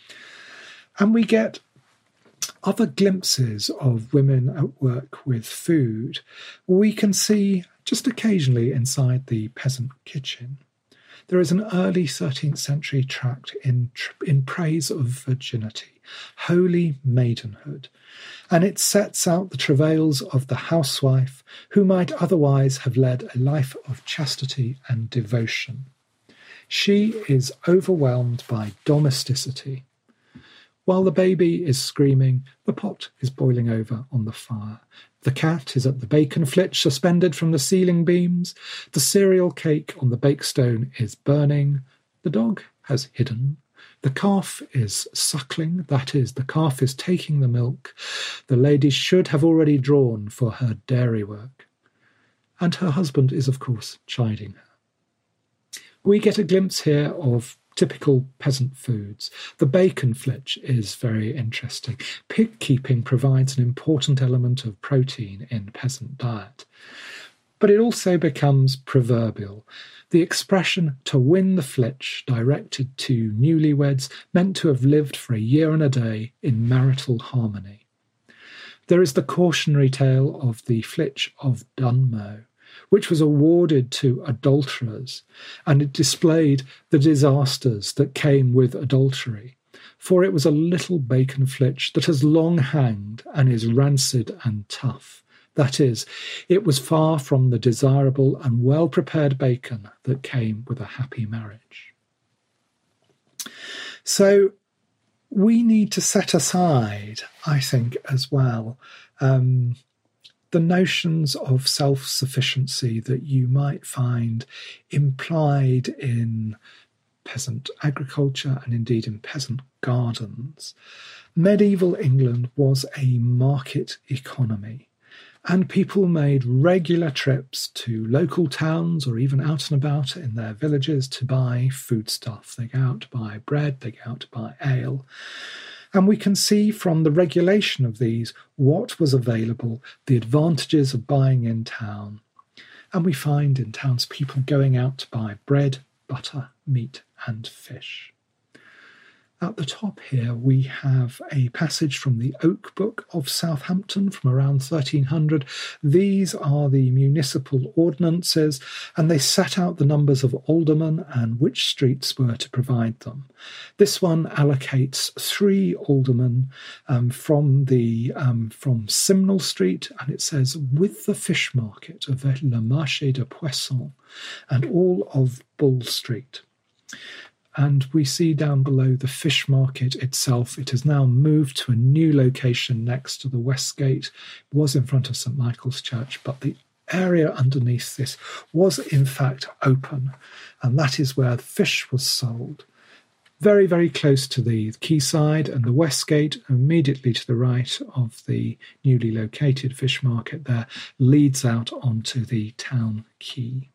And we get other glimpses of women at work with food. We can see just occasionally inside the peasant kitchen. There is an early 13th century tract in praise of virginity, holy maidenhood, and it sets out the travails of the housewife who might otherwise have led a life of chastity and devotion. She is overwhelmed by domesticity. While the baby is screaming, the pot is boiling over on the fire. The cat is at the bacon flitch suspended from the ceiling beams. The cereal cake on the bakestone is burning. The dog has hidden. The calf is suckling, that is, the calf is taking the milk. The lady should have already drawn for her dairy work. And her husband is, of course, chiding her. We get a glimpse here of typical peasant foods. The bacon flitch is very interesting. Pig keeping provides an important element of protein in peasant diet. But it also becomes proverbial. The expression to win the flitch, directed to newlyweds, meant to have lived for a year and a day in marital harmony. There is the cautionary tale of the flitch of Dunmow, which was awarded to adulterers, and it displayed the disasters that came with adultery. For it was a little bacon flitch that has long hanged and is rancid and tough. That is, it was far from the desirable and well-prepared bacon that came with a happy marriage. So we need to set aside, I think, as well, the notions of self-sufficiency that you might find implied in peasant agriculture and indeed in peasant gardens. Medieval England was a market economy, and people made regular trips to local towns or even out and about in their villages to buy foodstuff. They go out to buy bread, they go out to buy ale. And we can see from the regulation of these what was available, the advantages of buying in town. And we find in towns people going out to buy bread, butter, meat, and fish. At the top here, we have a passage from the Oak Book of Southampton from around 1300. These are the municipal ordinances, and they set out the numbers of aldermen and which streets were to provide them. This one allocates 3 aldermen from Simnel Street, and it says, with the fish market of le Marché de Poisson and all of Bull Street. And we see down below the fish market itself. It has now moved to a new location next to the West Gate. It was in front of St. Michael's Church, but the area underneath this was in fact open. And that is where the fish was sold. Very, very close to the quayside, and the West Gate, immediately to the right of the newly located fish market there, leads out onto the town quay.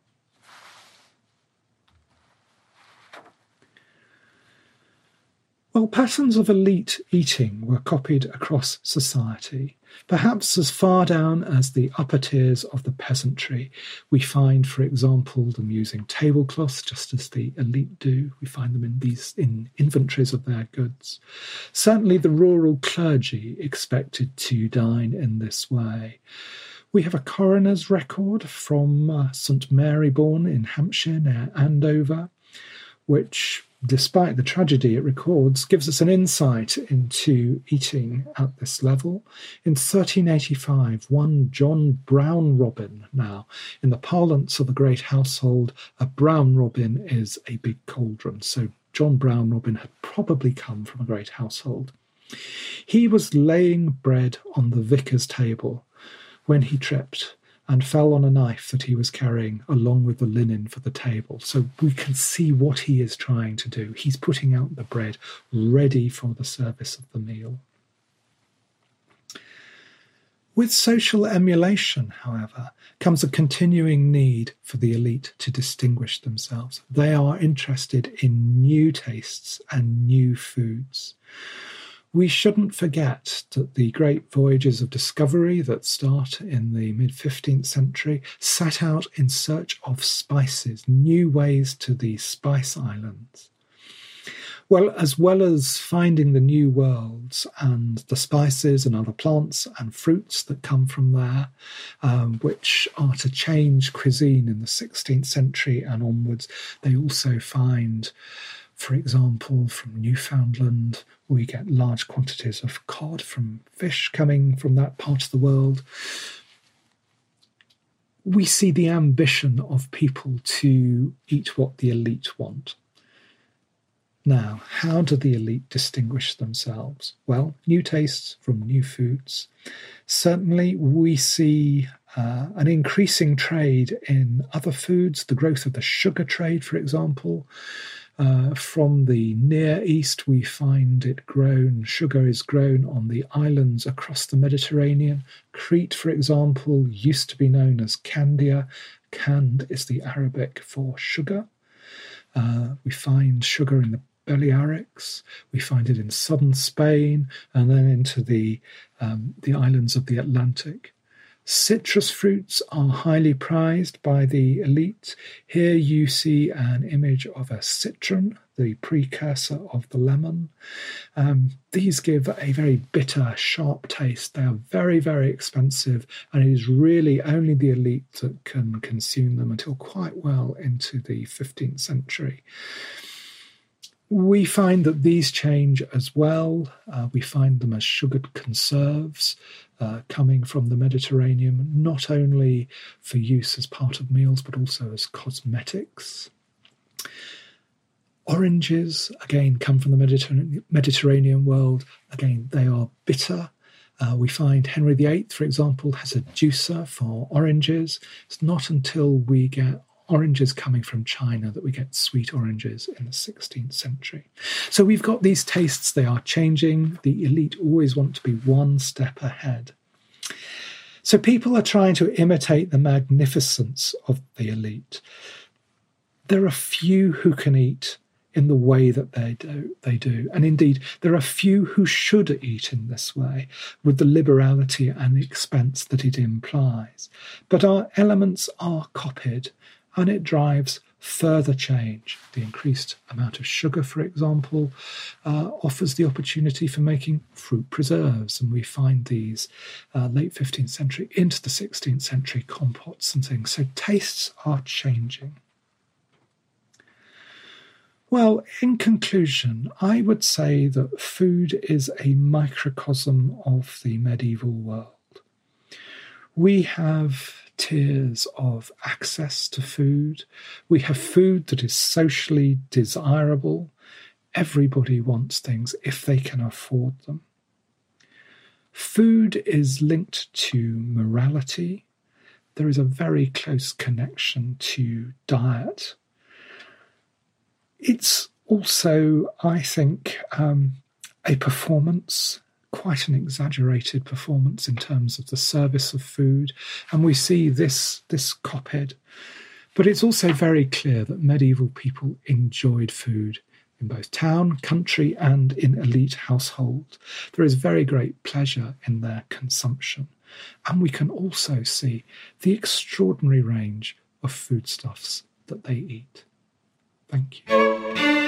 Well, patterns of elite eating were copied across society. Perhaps as far down as the upper tiers of the peasantry, we find, for example, them using tablecloths, just as the elite do. We find them in inventories of their goods. Certainly the rural clergy expected to dine in this way. We have a coroner's record from St. Marybourne in Hampshire near Andover, which, despite the tragedy it records, gives us an insight into eating at this level. In 1385, one John Brown Robin, now, in the parlance of the great household, a brown robin is a big cauldron. So John Brown Robin had probably come from a great household. He was laying bread on the vicar's table when he tripped and fell on a knife that he was carrying along with the linen for the table. So we can see what he is trying to do. He's putting out the bread ready for the service of the meal. With social emulation, however, comes a continuing need for the elite to distinguish themselves. They are interested in new tastes and new foods. We shouldn't forget that the great voyages of discovery that start in the mid-15th century set out in search of spices, new ways to the Spice Islands. Well as finding the new worlds and the spices and other plants and fruits that come from there, which are to change cuisine in the 16th century and onwards, they also find, for example, from Newfoundland, we get large quantities of cod from fish coming from that part of the world. We see the ambition of people to eat what the elite want. Now, how do the elite distinguish themselves? Well, new tastes from new foods. Certainly, we see an increasing trade in other foods, the growth of the sugar trade, for example. From the Near East, we find it grown. Sugar is grown on the islands across the Mediterranean. Crete, for example, used to be known as Candia. Cand is the Arabic for sugar. We find sugar in the Balearics. We find it in southern Spain and then into the islands of the Atlantic. Citrus fruits are highly prized by the elite. Here you see an image of a citron, the precursor of the lemon. These give a very bitter, sharp taste. They are very, very expensive, and it is really only the elite that can consume them until quite well into the 15th century. We find that these change as well. We find them as sugared conserves coming from the Mediterranean, not only for use as part of meals, but also as cosmetics. Oranges, again, come from the Mediterranean world. Again, they are bitter. We find Henry VIII, for example, has a juicer for oranges. It's not until we get oranges coming from China that we get sweet oranges in the 16th century. So we've got these tastes, they are changing. The elite always want to be one step ahead. So people are trying to imitate the magnificence of the elite. There are few who can eat in the way that they do. And indeed, there are few who should eat in this way, with the liberality and expense that it implies. But our elements are copied, and it drives further change. The increased amount of sugar, for example, offers the opportunity for making fruit preserves, and we find these late 15th century into the 16th century compots and things. So tastes are changing. Well, in conclusion, I would say that food is a microcosm of the medieval world. We have tiers of access to food. We have food that is socially desirable. Everybody wants things if they can afford them. Food is linked to morality. There is a very close connection to diet. It's also, I think, a performance, quite an exaggerated performance in terms of the service of food, and we see this copied. But it's also very clear that medieval people enjoyed food in both town, country, and in elite households. There is very great pleasure in their consumption, and we can also see the extraordinary range of foodstuffs that they eat. Thank you.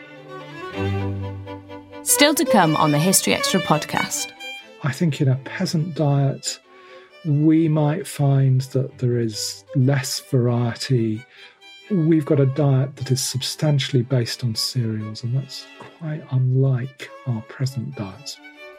Still to come on the History Extra podcast. I think in a peasant diet, we might find that there is less variety. We've got a diet that is substantially based on cereals, and that's quite unlike our present diets.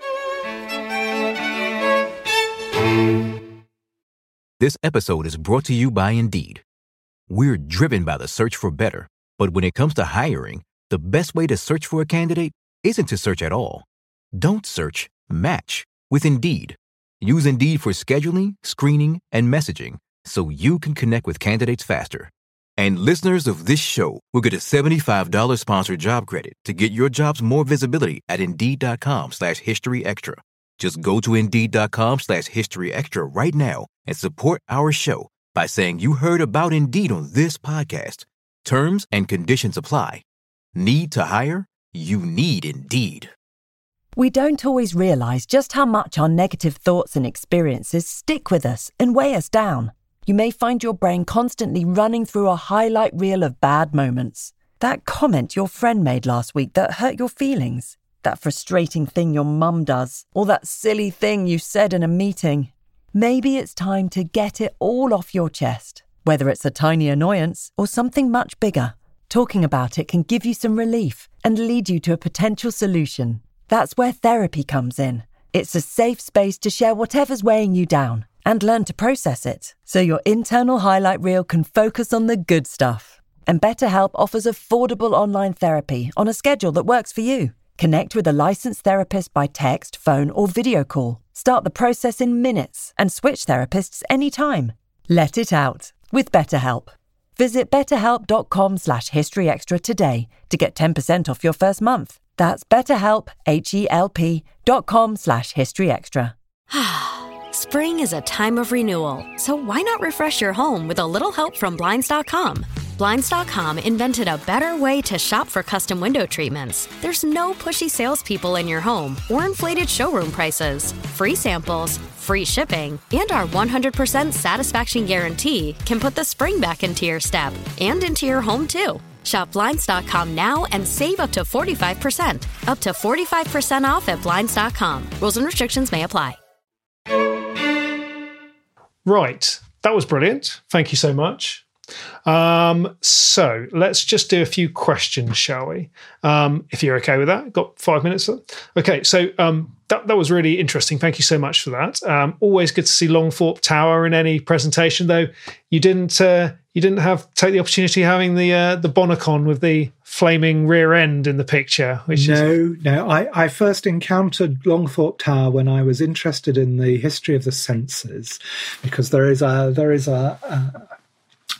This episode is brought to you by Indeed. We're driven by the search for better, but when it comes to hiring, the best way to search for a candidate isn't to search at all. Don't search, match with Indeed. Use Indeed for scheduling, screening, and messaging so you can connect with candidates faster. And listeners of this show will get a $75 sponsored job credit to get your jobs more visibility at Indeed.com/HistoryExtra. Just go to Indeed.com/HistoryExtra right now and support our show by saying you heard about Indeed on this podcast. Terms and conditions apply. Need to hire? You need Indeed. We don't always realise just how much our negative thoughts and experiences stick with us and weigh us down. You may find your brain constantly running through a highlight reel of bad moments. That comment your friend made last week that hurt your feelings. That frustrating thing your mum does. Or that silly thing you said in a meeting. Maybe it's time to get it all off your chest. Whether it's a tiny annoyance or something much bigger. Talking about it can give you some relief and lead you to a potential solution. That's where therapy comes in. It's a safe space to share whatever's weighing you down and learn to process it, so your internal highlight reel can focus on the good stuff. And BetterHelp offers affordable online therapy on a schedule that works for you. Connect with a licensed therapist by text, phone, or video call. Start the process in minutes and switch therapists anytime. Let it out with BetterHelp. Visit betterhelp.com/historyextra today to get 10% off your first month. That's BetterHelp, HELP.com/historyextra. Spring is a time of renewal, so why not refresh your home with a little help from Blinds.com? Blinds.com invented a better way to shop for custom window treatments. There's no pushy salespeople in your home or inflated showroom prices. Free samples, free shipping, and our 100% satisfaction guarantee can put the spring back into your step and into your home, too. Shop Blinds.com now and save up to 45%. Up to 45% off at Blinds.com. Rules and restrictions may apply. Right. That was brilliant. Thank you so much. So let's just do a few questions, shall we? If you're okay with that. Got 5 minutes. Okay, so that was really interesting. Thank you so much for that. Always good to see Longthorpe Tower in any presentation, though. You didn't take the opportunity of having the Bonacon with the flaming rear end in the picture. No. I first encountered Longthorpe Tower when I was interested in the history of the senses, because there is a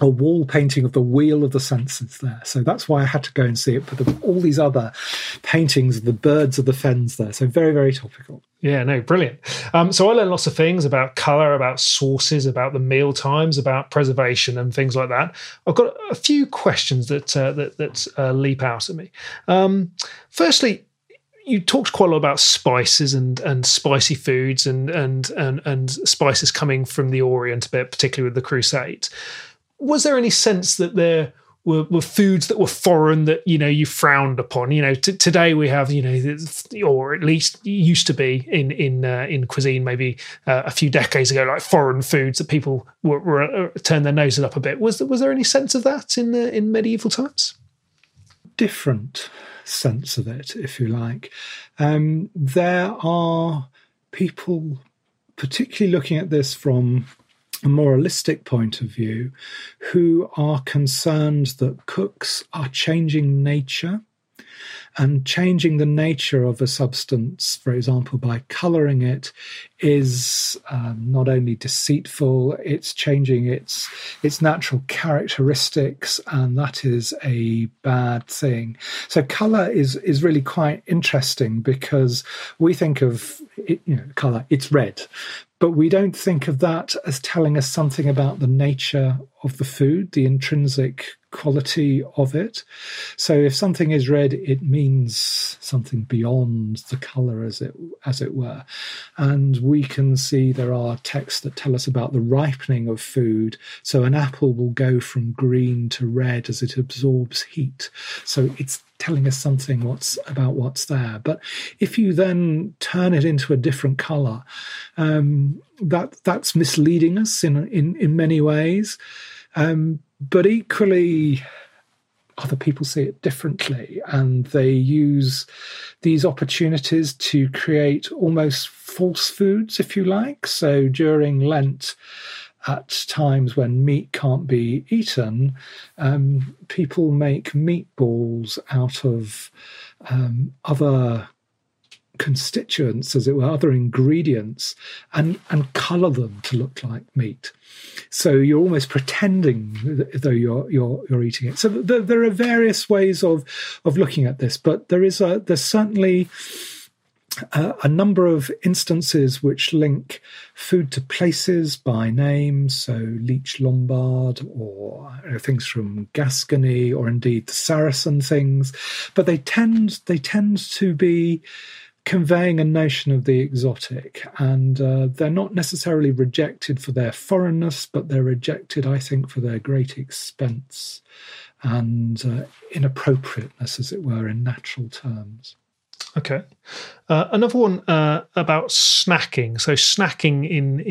a wall painting of the Wheel of the Senses there. So that's why I had to go and see it. But there were all these other paintings of the birds of the fens there. So very, very topical. Yeah, no, brilliant. So I learned lots of things about colour, about sources, about the meal times, about preservation and things like that. I've got a few questions that leap out at me. Firstly, you talked quite a lot about spices and spicy foods and spices coming from the Orient a bit, particularly with the Crusades. Was there any sense that there were foods that were foreign that, you frowned upon? Today we have, or at least used to be in cuisine maybe a few decades ago, like foreign foods that people were turned their noses up a bit. Was there any sense of that in medieval times? Different sense of it, if you like. There are people, particularly looking at this from a moralistic point of view, who are concerned that cooks are changing nature, and changing the nature of a substance, for example, by colouring it, is not only deceitful, it's changing its natural characteristics, and that is a bad thing. So colour is really quite interesting, because we think of colour, it's red. But we don't think of that as telling us something about the nature of the food, the intrinsic quality of it. So if something is red, it means something beyond the colour, as it were. And we can see there are texts that tell us about the ripening of food. So an apple will go from green to red as it absorbs heat. So it's telling us something about what's there. But if you then turn it into a different colour, that's misleading us in many ways. But equally, other people see it differently, and they use these opportunities to create almost false foods, if you like. So during Lent, at times when meat can't be eaten, people make meatballs out of other constituents, as it were, other ingredients, and colour them to look like meat. So you're almost pretending though you're eating it. So there are various ways of looking at this, but there's certainly a number of instances which link food to places by name, so Leech Lombard, or things from Gascony, or indeed the Saracen things, but they tend to be conveying a notion of the exotic, and they're not necessarily rejected for their foreignness, but they're rejected, I think, for their great expense and inappropriateness, as it were, in natural terms. Okay. Another one about snacking. So snacking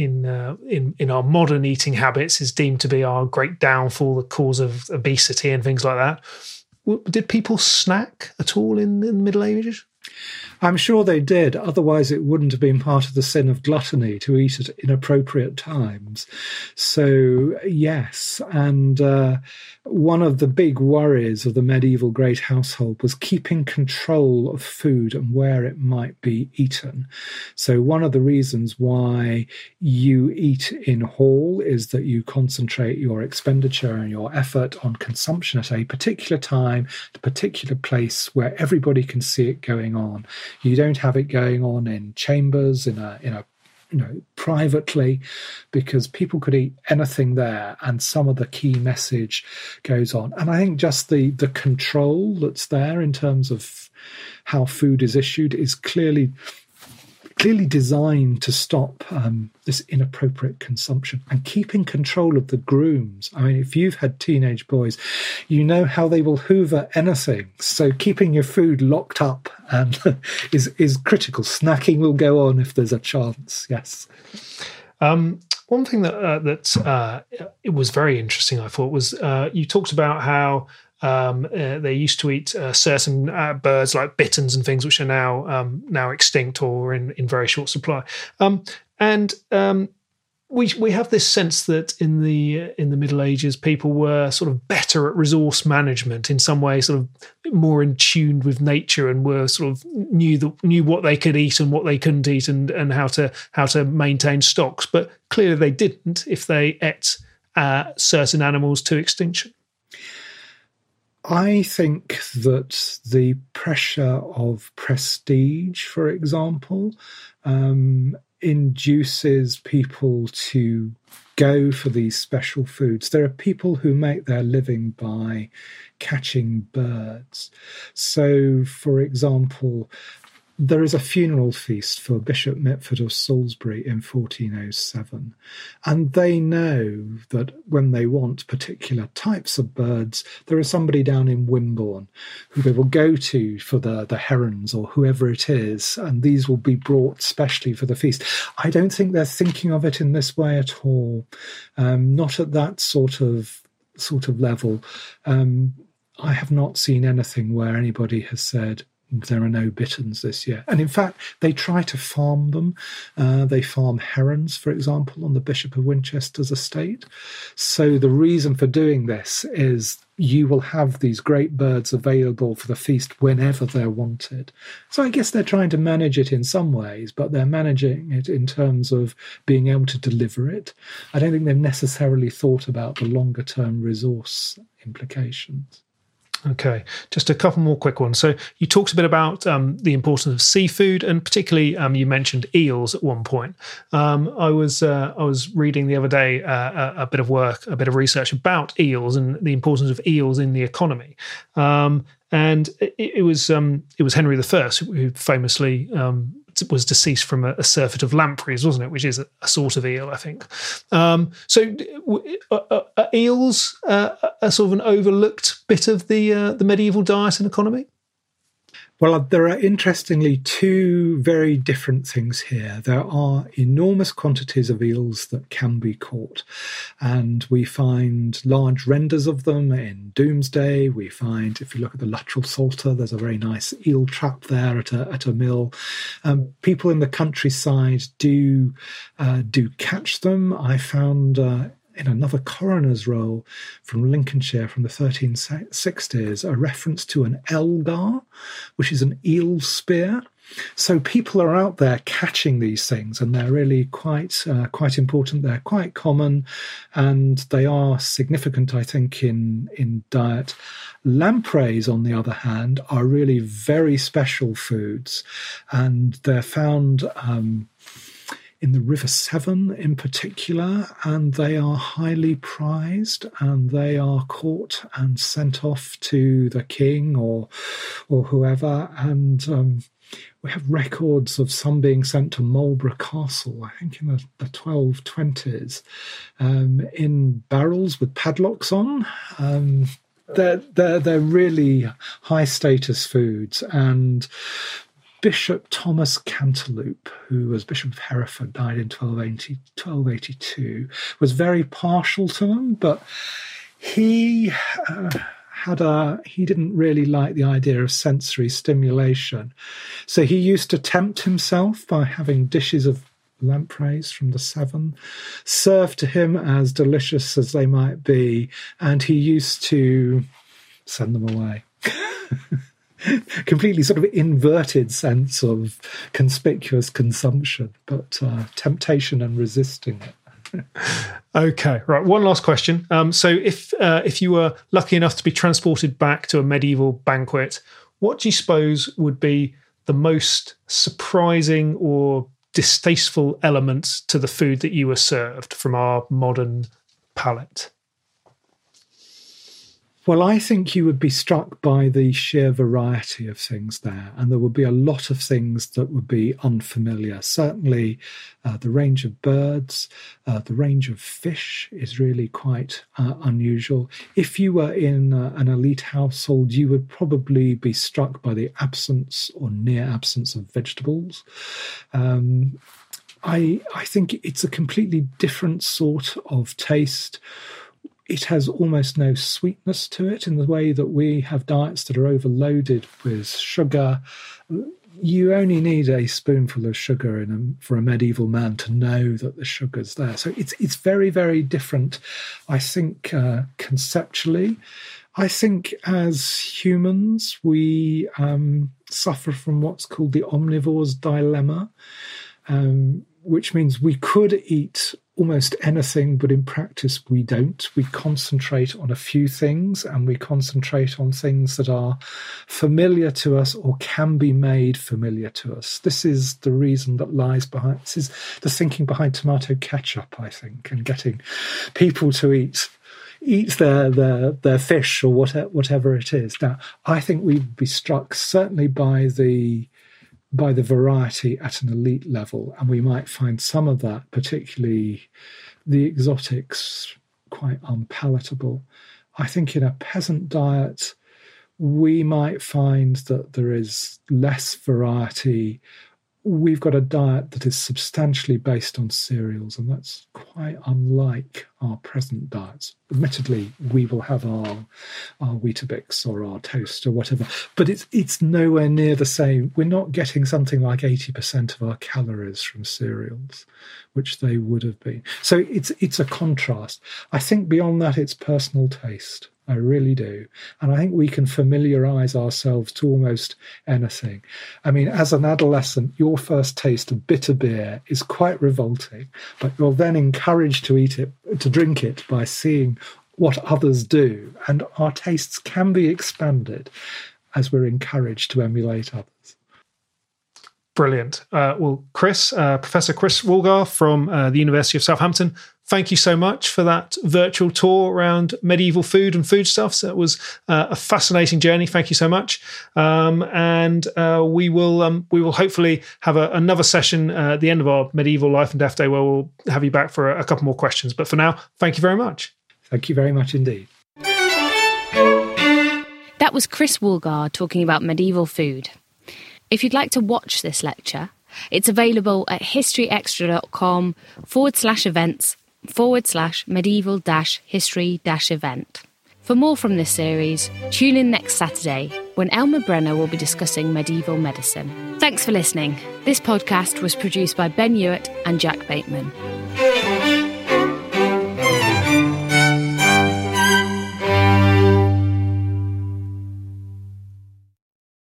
in our modern eating habits is deemed to be our great downfall, the cause of obesity and things like that. Did people snack at all in the Middle Ages? I'm sure they did. Otherwise, it wouldn't have been part of the sin of gluttony to eat at inappropriate times. So, yes. And one of the big worries of the medieval great household was keeping control of food and where it might be eaten. So one of the reasons why you eat in hall is that you concentrate your expenditure and your effort on consumption at a particular time, a particular place where everybody can see it going on. You don't have it going on in chambers, in a privately, because people could eat anything there, and some of the key message goes on. And I think just the control that's there in terms of how food is issued is clearly designed to stop this inappropriate consumption and keeping control of the grooms. I mean, if you've had teenage boys, you know how they will hoover anything. So keeping your food locked up and is critical. Snacking will go on if there's a chance. Yes. One thing that it was very interesting, I thought, was you talked about how they used to eat certain birds like bitterns and things, which are now extinct or in very short supply. We have this sense that in the Middle Ages, people were sort of better at resource management in some way, sort of more in tune with nature, and were sort of knew what they could eat and what they couldn't eat, and how to maintain stocks. But clearly, they didn't if they ate certain animals to extinction? I think that the pressure of prestige, for example, induces people to go for these special foods. There are people who make their living by catching birds. So, for example, there is a funeral feast for Bishop Mitford of Salisbury in 1407, and they know that when they want particular types of birds, there is somebody down in Wimborne who they will go to for the herons or whoever it is, and these will be brought specially for the feast. I don't think they're thinking of it in this way at all, not at that sort of level. I have not seen anything where anybody has said, there are no bitterns this year. And in fact, they try to farm them. They farm herons, for example, on the Bishop of Winchester's estate. So the reason for doing this is you will have these great birds available for the feast whenever they're wanted. So I guess they're trying to manage it in some ways, but they're managing it in terms of being able to deliver it. I don't think they've necessarily thought about the longer term resource implications. Okay, just a couple more quick ones. So you talked a bit about the importance of seafood, and particularly you mentioned eels at one point. I was reading the other day a bit of research about eels and the importance of eels in the economy. And it was Henry I who famously was deceased from a surfeit of lampreys, wasn't it? Which is a sort of eel, I think. So are eels a sort of an overlooked bit of the medieval diet and economy? Well, there are interestingly two very different things here. There are enormous quantities of eels that can be caught, and we find large renders of them in Domesday. We find, if you look at the Luttrell Psalter, there's a very nice eel trap there at a mill. People in the countryside do catch them. I found in another coroner's roll from Lincolnshire from the 1360s, a reference to an elgar, which is an eel spear. So people are out there catching these things, and they're really quite important. They're quite common, and they are significant, I think, in diet. Lampreys, on the other hand, are really very special foods, and they're found in the River Severn in particular, and they are highly prized, and they are caught and sent off to the king or whoever. And we have records of some being sent to Marlborough Castle, I think in the 1220s, in barrels with padlocks on. They're really high status foods, and Bishop Thomas Cantilupe, who was Bishop of Hereford, died in 1282, was very partial to them, but he didn't really like the idea of sensory stimulation. So he used to tempt himself by having dishes of lampreys from the Severn served to him, as delicious as they might be, and he used to send them away. Completely sort of inverted sense of conspicuous consumption, but temptation and resisting it. Okay, right. One last question. So if you were lucky enough to be transported back to a medieval banquet, what do you suppose would be the most surprising or distasteful element to the food that you were served from our modern palate? Well, I think you would be struck by the sheer variety of things there, and there would be a lot of things that would be unfamiliar. Certainly the range of birds, the range of fish is really quite unusual. If you were in an elite household, you would probably be struck by the absence or near absence of vegetables. I think it's a completely different sort of taste. It has almost no sweetness to it in the way that we have diets that are overloaded with sugar. You only need a spoonful of sugar for a medieval man to know that the sugar's there. So it's very, very different, I think, conceptually. I think as humans, we suffer from what's called the omnivore's dilemma, which means we could eat almost anything, but in practice we don't. We concentrate on a few things, and we concentrate on things that are familiar to us or can be made familiar to us. This is the reason that lies behind, this is the thinking behind tomato ketchup, I think, and getting people to eat their fish or whatever it is. Now, I think we'd be struck certainly by the variety at an elite level, and we might find some of that, particularly the exotics, quite unpalatable. I think in a peasant diet, we might find that there is less variety. We've got a diet that is substantially based on cereals, and that's quite unlike our present diets. Admittedly, we will have our Weetabix or our toast or whatever, but it's nowhere near the same. We're not getting something like 80% of our calories from cereals, which they would have been. So it's a contrast. I think beyond that, it's personal taste. I really do. And I think we can familiarise ourselves to almost anything. I mean, as an adolescent, your first taste of bitter beer is quite revolting, but you're then encouraged to eat it, to drink it by seeing what others do. And our tastes can be expanded as we're encouraged to emulate others. Brilliant. Well, Chris, Professor Chris Woolgar from the University of Southampton, thank you so much for that virtual tour around medieval food and foodstuffs. It was a fascinating journey. Thank you so much. And we will hopefully have another session at the end of our Medieval Life and Death Day where we'll have you back for a couple more questions. But for now, thank you very much. Thank you very much indeed. That was Chris Woolgar talking about medieval food. If you'd like to watch this lecture, it's available at historyextra.com/events/medieval-history-event. For more from this series, tune in next Saturday when Elmer Brenner will be discussing medieval medicine. Thanks for listening. This podcast was produced by Ben Hewitt and Jack Bateman.